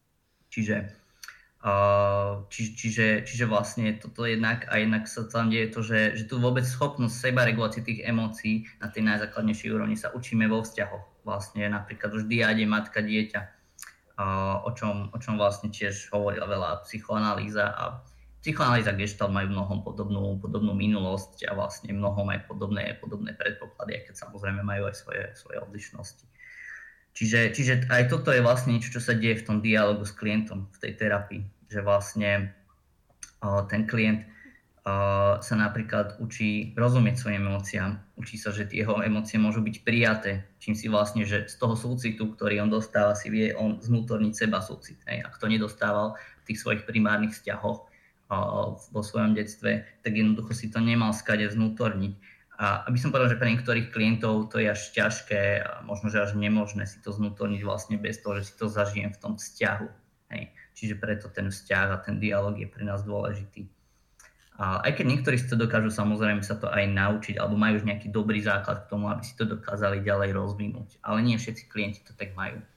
Čiže vlastne toto jednak sa tam deje to, že tu vôbec schopnosť sebaregulácie tých emócií na tej najzákladnejšej úrovni sa učíme vo vzťahoch. Vlastne napríklad už diáde matka dieťa, o čom vlastne tiež hovorila veľa psychoanalýza a psychoanalýza gestalt majú mnohom podobnú minulosť a vlastne mnohom aj podobné predpoklady, keď samozrejme majú aj svoje odlišnosti. Čiže aj toto je vlastne niečo, čo sa deje v tom dialogu s klientom v tej terapii, že vlastne ten klient sa napríklad učí rozumieť svojim emóciám, učí sa, že tie jeho emócie môžu byť prijaté, čím si vlastne, že z toho súcitu, ktorý on dostáva, si vie on zvnútorniť seba súcit. Ak to nedostával v tých svojich primárnych vzťahoch vo svojom detstve, tak jednoducho si to nemal skade vnútorniť. A aby som povedal, že pre niektorých klientov to je až ťažké, možno že až nemožné si to zvnútorniť vlastne bez toho, že si to zažijem v tom vzťahu. Čiže preto ten vzťah a ten dialog je pre nás dôležitý. A aj keď niektorí si to dokážu samozrejme sa to aj naučiť, alebo majú už nejaký dobrý základ k tomu, aby si to dokázali ďalej rozvinúť. Ale nie všetci klienti to tak majú.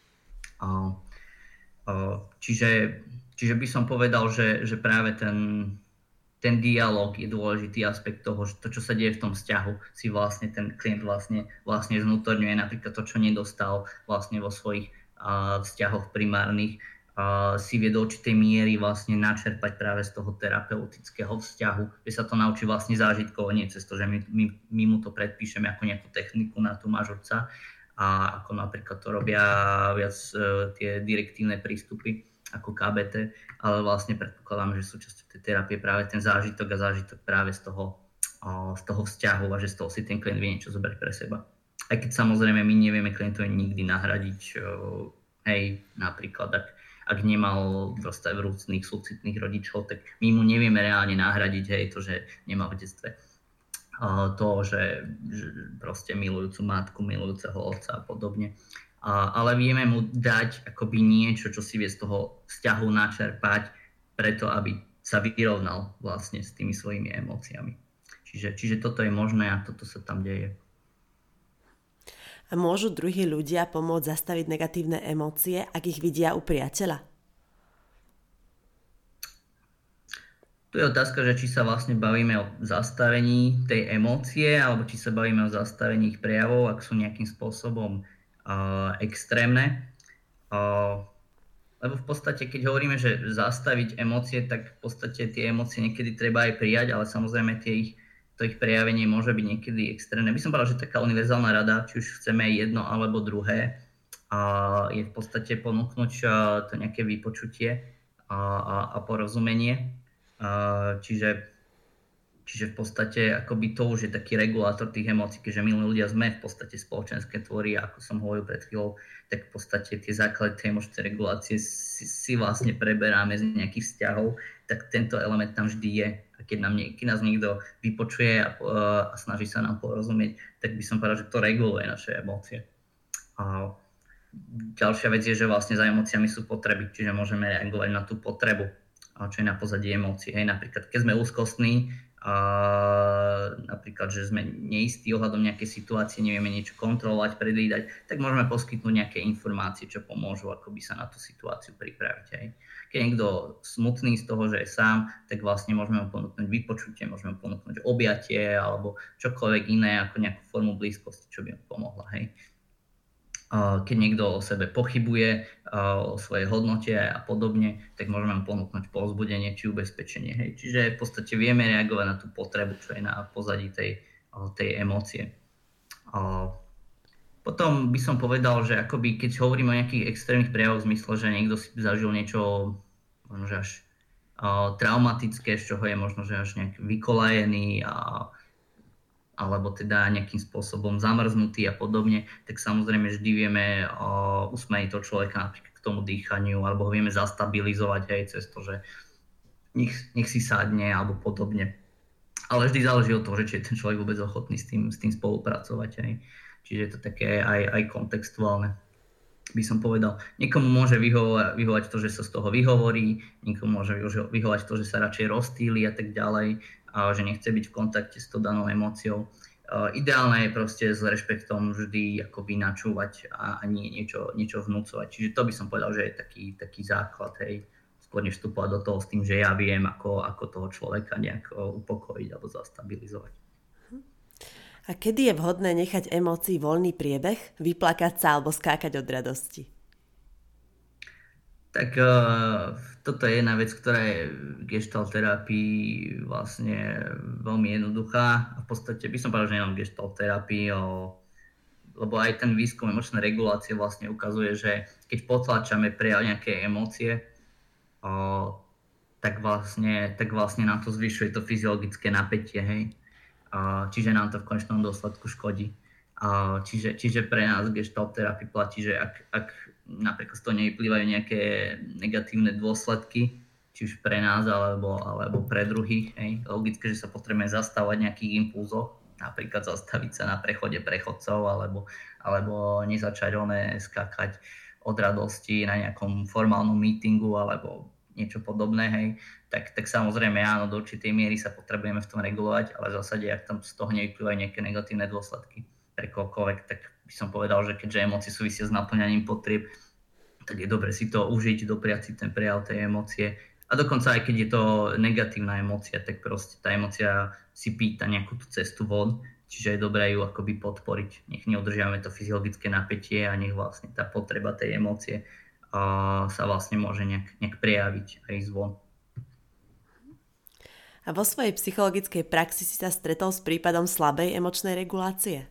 Čiže by som povedal, že práve ten dialog je dôležitý aspekt toho, že to, čo sa deje v tom vzťahu, si vlastne ten klient vlastne zvnútorňuje napríklad to, čo nedostal vlastne vo svojich vzťahoch primárnych, si vie do určitej miery vlastne načerpať práve z toho terapeutického vzťahu, že sa to naučí vlastne zážitkovo, nie cez to, že my mu to predpíšeme ako nejakú techniku na tú mažurca, a ako napríklad to robia viac tie direktívne prístupy ako KBT, ale vlastne predpokladám, že súčasťou tej terapie práve ten zážitok práve z toho vzťahu a že z toho si ten klient vie niečo zobrať pre seba. Aj keď samozrejme my nevieme klientovi nikdy nahradiť, napríklad ak nemal vrúcných súcitných rodičov, tak my mu nevieme reálne nahradiť to, že nemal v detstve to, že proste milujúcu matku, milujúceho otca a podobne. Ale vieme mu dať akoby niečo, čo si vie z toho vzťahu načerpať, preto aby sa vyrovnal vlastne s tými svojimi emóciami. Čiže toto je možné a toto sa tam deje. A môžu druhí ľudia pomôcť zastaviť negatívne emócie, ak ich vidia u priateľa? Tu je otázka, že či sa vlastne bavíme o zastavení tej emócie, alebo či sa bavíme o zastavení ich prejavov, ak sú nejakým spôsobom extrémne. Lebo v podstate, keď hovoríme, že zastaviť emócie, tak v podstate tie emócie niekedy treba aj prijať, ale samozrejme to ich prejavenie môže byť niekedy extrémne. By som povedal, že taká univerzálna rada, či už chceme jedno alebo druhé, je v podstate ponúknuť to nejaké vypočutie a porozumenie. Čiže v podstate akoby to už je taký regulátor tých emócií, keďže my ľudia sme v podstate spoločenské tvory, ako som hovoril pred chvíľou, tak v podstate tie základy tej emočnej regulácie si vlastne preberáme z nejakých vzťahov, tak tento element tam vždy je. A keď nás niekto vypočuje a snaží sa nám porozumieť, tak by som povedal, že to reguluje naše emócie. A ďalšia vec je, že vlastne za emóciami sú potreby, čiže môžeme reagovať na tú potrebu, čo je na pozadí emócií. Hej, napríklad, keď sme úzkostní, napríklad, že sme neistí ohľadom nejakej situácie, nevieme niečo kontrolovať, predvídať, tak môžeme poskytnúť nejaké informácie, čo pomôžu akoby sa na tú situáciu pripraviť. Hej. Keď je niekto smutný z toho, že je sám, tak vlastne môžeme mu ponúknuť vypočutie, môžeme mu ponúknuť objatie alebo čokoľvek iné ako nejakú formu blízkosti, čo by mu pomohla. Hej. Keď niekto o sebe pochybuje, o svojej hodnote a podobne, tak môžeme mu ponúknuť povzbudenie či ubezpečenie. Hej. Čiže v podstate vieme reagovať na tú potrebu, čo je na pozadí tej emócie. Potom by som povedal, že akoby, keď hovoríme o nejakých extrémnych prejavoch v zmysle, že niekto si zažil niečo možno, že až traumatické, z čoho je možno, že až nejak vykolajený alebo teda nejakým spôsobom zamrznutý a podobne, tak samozrejme vždy vieme usmeriť toho človeka napríklad k tomu dýchaniu, alebo ho vieme zastabilizovať cez to, že nech si sadne alebo podobne. Ale vždy záleží od toho, že či je ten človek vôbec ochotný s tým spolupracovať. Hej. Čiže je to také aj kontextuálne, by som povedal. Niekomu môže vyhovať to, že sa z toho vyhovorí, niekomu môže vyhovať to, že sa radšej rozptýli a tak ďalej, a že nechce byť v kontakte s tou danou emóciou. Ideálne je proste s rešpektom vždy akoby načúvať a nie niečo vnúcovať. Čiže to by som povedal, že je taký základ, hej, skôr než vstupovať do toho s tým, že ja viem, ako toho človeka nejak upokojiť alebo zastabilizovať. A kedy je vhodné nechať emócií voľný priebeh, vyplakať sa alebo skákať od radosti? Tak toto je jedna vec, ktorá je v gestalt terapii vlastne veľmi jednoduchá. A v podstate by som povedal, že nemám gestalt terapii, lebo aj ten výskum emočnej regulácie vlastne ukazuje, že keď potláčame prejav nejaké emócie, tak vlastne nám to zvyšuje to fyziologické napätie, hej. Čiže nám to v konečnom dôsledku škodí. Čiže pre nás gestalt terapii platí, že ak napríklad z toho nevyplývajú nejaké negatívne dôsledky, či už pre nás alebo pre druhých. Hej. Logické, že sa potrebujeme zastávať nejakých impulzoch, napríklad zastaviť sa na prechode prechodcov alebo nezačať skákať od radosti na nejakom formálnom meetingu alebo niečo podobné. Hej. Tak samozrejme áno, do určitej miery sa potrebujeme v tom regulovať, ale v zásade, ak tam z toho nevyplývajú nejaké negatívne dôsledky pre koľkoľvek, tak by som povedal, že keďže emócie súvisia s naplňaním potrieb, tak je dobre si to užiť, dopriať si ten prejav tej emócie. A dokonca aj keď je to negatívna emócia, tak proste tá emócia si pýta nejakú tú cestu von, čiže je dobré ju akoby podporiť. Nech neudržiavame to fyziologické napätie a nech vlastne tá potreba tej emócie sa vlastne môže nejak prejaviť aj zvon. A vo svojej psychologickej praxi si sa stretol s prípadom slabej emočnej regulácie?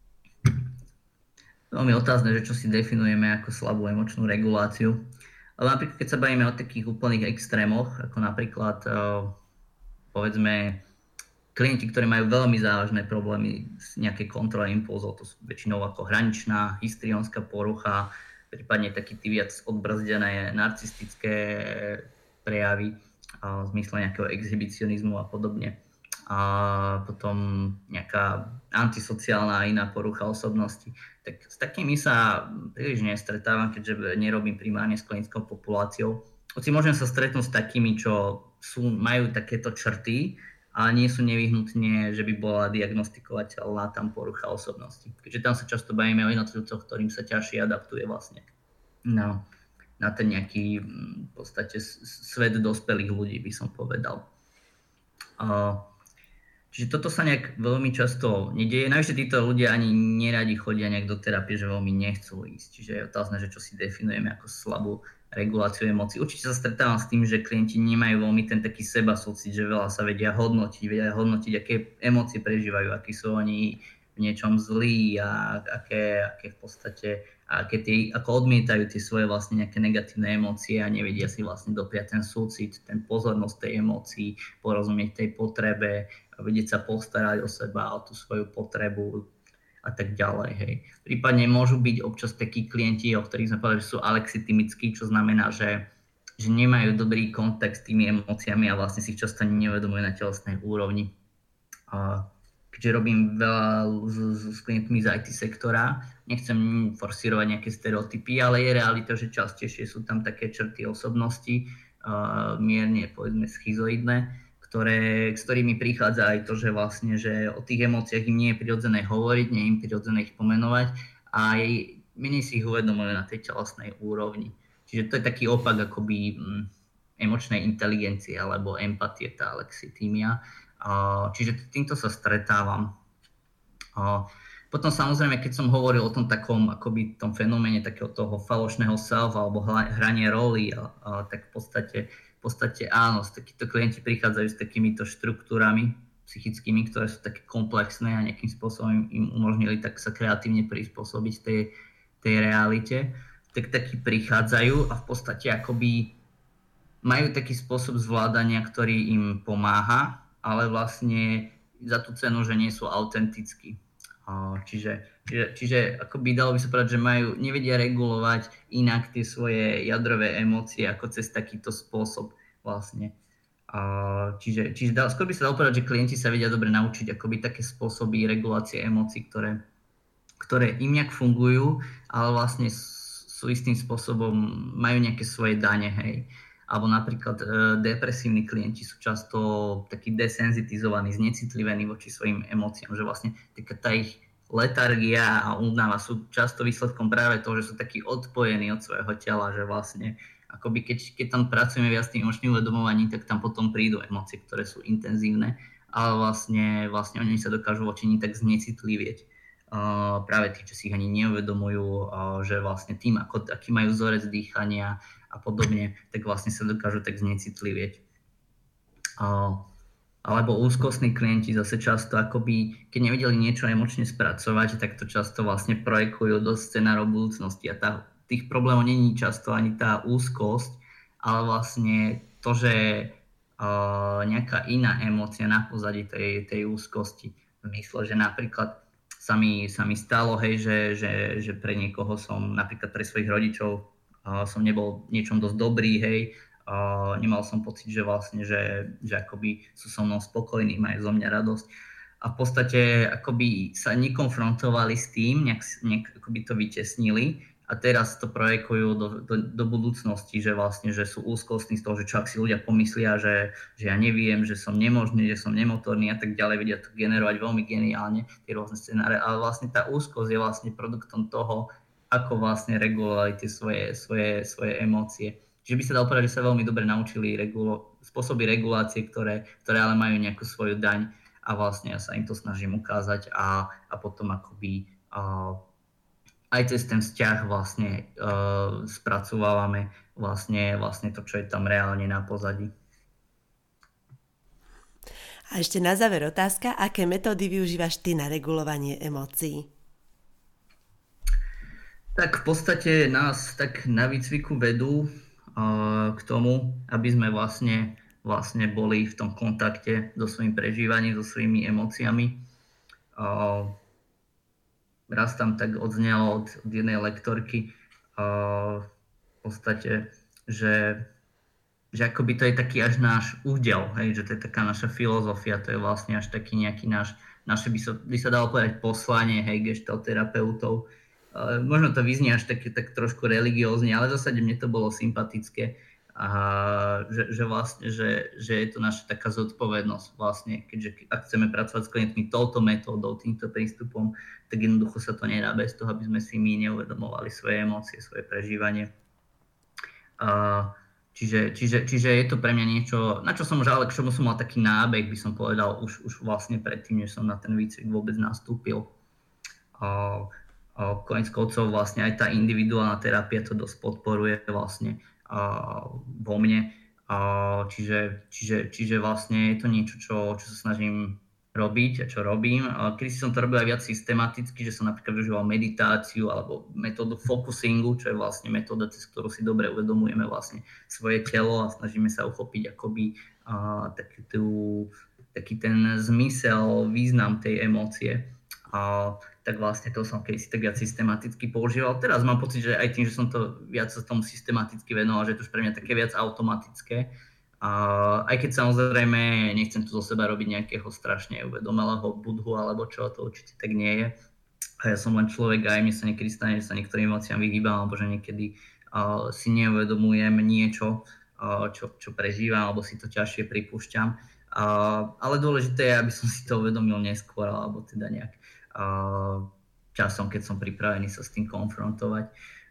Veľmi otázne, že čo si definujeme ako slabú emočnú reguláciu. Ale napríklad, keď sa bavíme o takých úplných extrémoch, ako napríklad, povedzme, klienti, ktorí majú veľmi závažné problémy s nejakej kontrole impulzov, to sú väčšinou ako hraničná, histrionská porucha, prípadne taký tí viac odbrzdené narcistické prejavy v zmysle nejakého exhibicionizmu a podobne. A potom nejaká antisociálna a iná porucha osobnosti. Tak s takými sa príliš nestretávam, keďže nerobím primárne s klinickou populáciou. Hoci môžem sa stretnúť s takými, čo majú takéto črty, ale nie sú nevyhnutne, že by bola diagnostikovateľná tam porucha osobnosti. Keďže tam sa často bavíme o jednotlivcoch, ktorým sa ťažšie adaptuje vlastne na ten nejaký v podstate svet dospelých ľudí, by som povedal. Čiže toto sa nejak veľmi často nedieje. Navyše títo ľudia ani neradi chodia nejak do terapie, že veľmi nechcú ísť. Čiže je otázne, že čo si definujeme ako slabú reguláciu emócií. Určite sa stretávam s tým, že klienti nemajú veľmi ten taký sebasúcit, že veľa sa vedia hodnotiť, aké emócie prežívajú, akí sú oni v niečom zlí a aké v podstate a keď ako odmietajú tie svoje vlastne nejaké negatívne emócie a nevedia si vlastne dopriať ten súcit, ten pozornosť tej emócii, porozumieť tej potrebe, vedieť sa postarať o seba, o tú svoju potrebu a tak ďalej. Hej. Prípadne môžu byť občas takí klienti, o ktorých sme povedali, že sú alexitimickí, čo znamená, že nemajú dobrý kontakt s tými emóciami a vlastne si ich často neuvedomujú na telesnej úrovni. Keďže robím veľa s klientmi z IT sektora, nechcem forsírovať nejaké stereotypy, ale je realita, že častejšie sú tam také črty osobnosti, mierne, povedzme, schizoidné, s ktorými prichádza aj to, že vlastne, že o tých emóciách im nie je prirodzené hovoriť, nie je im prirodzené ich pomenovať a menej si ich uvedomujú na tej telesnej úrovni. Čiže to je taký opak akoby emočnej inteligencie alebo empatie, tá alexitímia. Čiže týmto sa stretávam. Potom samozrejme, keď som hovoril o tom takom akoby tom fenoméne takého toho falošného self alebo hranie roli, tak v podstate áno, takíto klienti prichádzajú s takýmito štruktúrami psychickými, ktoré sú také komplexné a nejakým spôsobom im umožnili tak sa kreatívne prispôsobiť tej realite. Tak takí prichádzajú a v podstate akoby majú taký spôsob zvládania, ktorý im pomáha, ale vlastne za tú cenu, že nie sú autentickí. Čiže akoby dalo by sa povedať, že nevedia regulovať inak tie svoje jadrové emócie ako cez takýto spôsob vlastne. Čiže skôr by sa dalo povedať, že klienti sa vedia dobre naučiť akoby také spôsoby regulácie emócií, ktoré im nejak fungujú, ale vlastne sú istým spôsobom, majú nejaké svoje dane, hej. Alebo napríklad depresívni klienti sú často takí desenzitizovaní, znecitlivení voči svojim emóciám, že vlastne tá ich letargia a únava sú často výsledkom práve toho, že sú takí odpojení od svojho tela, že vlastne akoby keď tam pracujeme viac s tým emočným uvedomovaním, tak tam potom prídu emócie, ktoré sú intenzívne, ale vlastne oni sa dokážu voči nim tak znecitlivieť. Práve tí, čo si ich ani neuvedomujú, že vlastne tým, aký majú vzorec dýchania a podobne, tak vlastne sa dokážu tak znecitlivieť. Alebo úzkostní klienti zase často akoby, keď nevedeli niečo emočne spracovať, tak to často vlastne projekujú do scenárov budúcnosti a tých problémov není často ani tá úzkosť, ale vlastne to, že nejaká iná emócia na pozadí tej úzkosti. V zmysle, že napríklad sa mi stalo, hej, že pre niekoho som, napríklad pre svojich rodičov, som nebol niečom dosť dobrý, hej, nemal som pocit, že vlastne, že akoby sú so mnou spokojní, majú zo mňa radosť. A v podstate akoby sa nekonfrontovali s tým, nejak akoby to vytesnili a teraz to projekujú do budúcnosti, že vlastne, že sú úzkostní z toho, že čo ak si ľudia pomyslia, že ja neviem, že som nemožný, že som nemotorný a tak ďalej, vedia to generovať veľmi geniálne, tie rôzne scenáre, ale vlastne tá úzkosť je vlastne produktom toho, ako vlastne regulovali tie svoje emócie. Čiže by sa dalo povedať, že sa veľmi dobre naučili spôsoby regulácie, ktoré ale majú nejakú svoju daň a vlastne ja sa im to snažím ukázať a potom akoby aj cez ten vzťah vlastne spracovávame vlastne to, čo je tam reálne na pozadí. A ešte na záver otázka, aké metódy využívaš ty na regulovanie emócií? Tak v podstate nás tak na výcviku vedú k tomu, aby sme vlastne boli v tom kontakte so svojím prežívaním, so svojimi emóciami. Raz tam tak odznelo od jednej lektorky v podstate, že akoby to je taký až náš údel, hej, že to je taká naša filozofia, to je vlastne až taký nejaký naše by sa dalo povedať poslanie, hej, geštalterapeutov. Možno to vyznie až tak trošku religiózne, ale v zásade mne to bolo sympatické. A že vlastne, že je to naša taká zodpovednosť vlastne, keďže ak chceme pracovať s klientmi touto metódou, týmto prístupom, tak jednoducho sa to nedá bez toho, aby sme si my neuvedomovali svoje emócie, svoje prežívanie. Čiže je to pre mňa niečo, na čo som už, ale k čomu som mal taký nábeh, by som povedal, už vlastne predtým, než som na ten výcvik vôbec nastúpil. Koniec koncov vlastne aj tá individuálna terapia to dosť podporuje vlastne vo mne. Čiže vlastne je to niečo, čo sa snažím robiť a čo robím. Kedy som to robil aj viac systematicky, že som napríklad využíval meditáciu alebo metódu focusingu, čo je vlastne metóda, cez ktorú si dobre uvedomujeme vlastne svoje telo a snažíme sa uchopiť akoby taký ten zmysel, význam tej emócie. Tak vlastne to som kedysi tak viac systematicky používal. Teraz mám pocit, že aj tým, že som to viac sa tomu systematicky venoval, že je to už pre mňa také viac automatické. Aj keď samozrejme nechcem tu zo seba robiť nejakého strašne uvedomelého budhu alebo čo, to určite tak nie je. A ja som len človek a aj mne sa niekedy stane, že sa niektorým emóciám vyhýbam, alebo že niekedy si neuvedomujem niečo, čo prežívam, alebo si to ťažšie pripúšťam. Ale dôležité je, aby som si to uvedomil neskôr, alebo teda nejak časom, keď som pripravený sa s tým konfrontovať.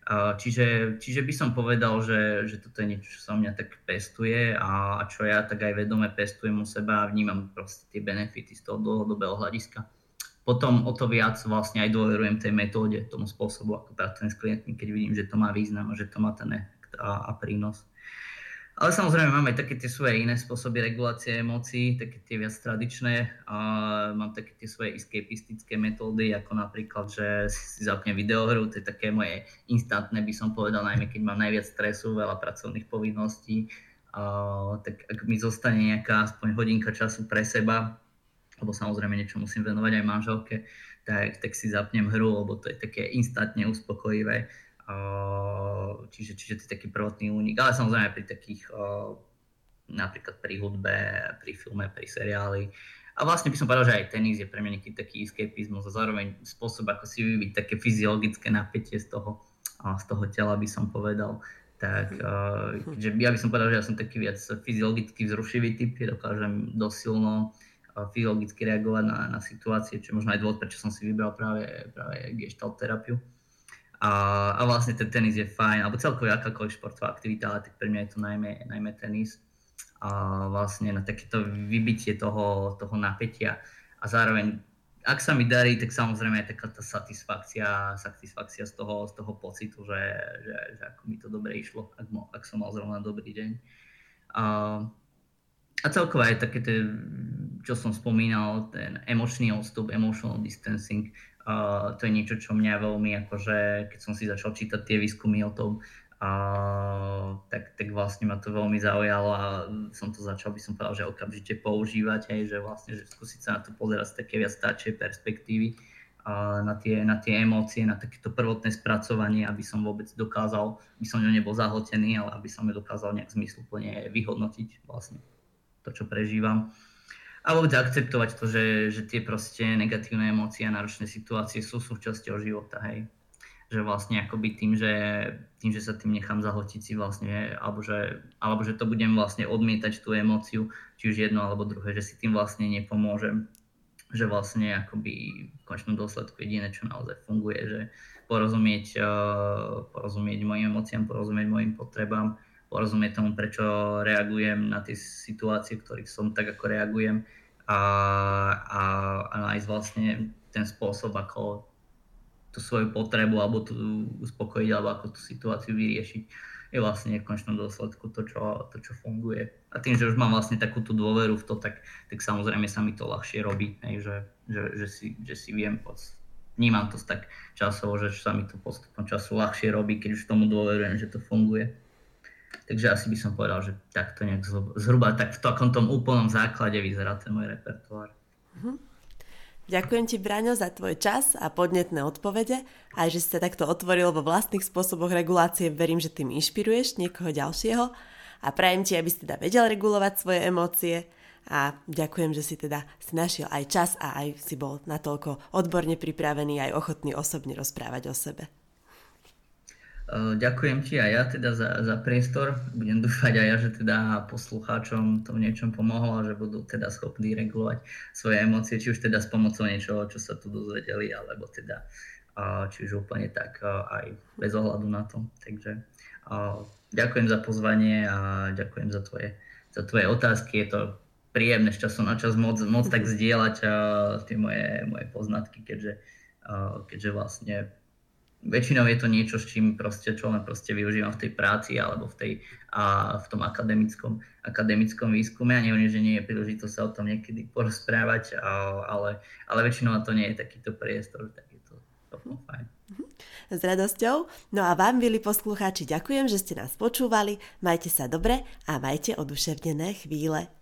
Čiže by som povedal, že toto je niečo, čo sa mňa tak pestuje a čo ja tak aj vedome pestujem u seba a vnímam proste tie benefity z toho dlhodobého hľadiska. Potom o to viac vlastne aj dôverujem tej metóde, tomu spôsobu, ako pracujem s klientmi, keď vidím, že to má význam a že to má ten efekt a prínos. Ale samozrejme máme také tie svoje iné spôsoby regulácie emócií, také tie viac tradičné. Mám také tie svoje escapistické metódy, ako napríklad, že si zapnem videohru, to je také moje instantné, by som povedal, najmä keď mám najviac stresu, veľa pracovných povinností. Tak ak mi zostane nejaká aspoň hodinka času pre seba, lebo samozrejme niečo musím venovať aj manželke, tak si zapnem hru, lebo to je také instantne uspokojivé. Čiže to je taký prvotný únik, ale samozrejme pri takých, napríklad pri hudbe, pri filme, pri seriáli. A vlastne by som povedal, že aj tenis je pre mňa nejaký taký escapizmus a zároveň spôsob, ako si vybiť také fyziologické napätie z toho tela, by som povedal. Tak, že ja by som povedal, že ja som taký viac fyziologicky vzrušivý typ, dokážem dosť silno fyziologicky reagovať na situácie, čo je možno aj dôvod, prečo som si vybral práve gestalt terapiu. A vlastne ten tenis je fajn, alebo celkovo akákoľvek športová aktivita, ale tak pre mňa je to najmä tenis. A vlastne na takéto vybitie toho napätia. A zároveň, ak sa mi darí, tak samozrejme je taká tá satisfakcia z toho pocitu, že ako mi to dobre išlo, ak som mal zrovna dobrý deň. A celkovo aj také, čo som spomínal, ten emočný odstup, emotional distancing, to je niečo, čo mňa veľmi, akože, keď som si začal čítať tie výskumy o tom, tak vlastne ma to veľmi zaujalo a som to začal, by som povedal, že okamžite používať, že vlastne, že skúsiť sa na to pozerať z také viac staršej perspektívy, na tie emócie, na takéto prvotné spracovanie, aby som vôbec dokázal, aby som ňou nebol zahltený, ale aby som ju dokázal nejak zmysluplne vyhodnotiť vlastne to, čo prežívam. A vôbec akceptovať to, že tie proste negatívne emócie a náročné situácie sú súčasťou života, hej. Že vlastne akoby tým, že sa tým nechám zahltiť si vlastne, alebo že to budem vlastne odmietať tú emóciu, či už jedno alebo druhé, že si tým vlastne nepomôžem. Že vlastne akoby v konečnom dôsledku jediné, čo naozaj funguje, že porozumieť mojim emóciám, porozumieť mojim potrebám, porozumieť tomu, prečo reagujem na tie situácie, v ktorých som tak, ako reagujem a nájsť vlastne ten spôsob, ako tú svoju potrebu alebo tú uspokojiť, alebo ako tú situáciu vyriešiť, je vlastne v konečnom dôsledku to, čo funguje. A tým, že už mám vlastne takú tú dôveru v to, tak samozrejme sa mi to ľahšie robí, že si viem, vnímam to tak časovo, že sa mi to postupom času ľahšie robí, keď už tomu dôverujem, že to funguje. Takže asi by som povedal, že takto nejak zhruba tak v takom tom úplnom základe vyzerá ten môj repertoár. Ďakujem ti, Braňo, za tvoj čas a podnetné odpovede. Aj že si sa takto otvoril vo vlastných spôsoboch regulácie, verím, že tým inšpiruješ niekoho ďalšieho. A prajem ti, aby si teda vedel regulovať svoje emócie. A ďakujem, že si teda našiel aj čas a aj si bol natoľko odborne pripravený aj ochotný osobne rozprávať o sebe. Ďakujem ti aj ja teda za priestor. Budem dúfať aj ja, že teda poslucháčom to v niečom pomohlo a že budú teda schopní regulovať svoje emócie, či už teda s pomocou niečoho, čo sa tu dozvedeli, alebo teda či už úplne tak aj bez ohľadu na to. Takže ďakujem za pozvanie a ďakujem za tvoje otázky. Je to príjemné z času na čas môcť tak zdieľať tie moje poznatky, keďže vlastne väčšinou je to niečo, s čím čo len využívam v tej práci alebo v tom akademickom výskume, a neviem, že nie je príležitosť sa o tom niekedy porozprávať, ale väčšinou na to nie je takýto priestor, tak je to fajn. S radosťou. No a vám, milí poslucháči, ďakujem, že ste nás počúvali. Majte sa dobre a majte oduševnené chvíle.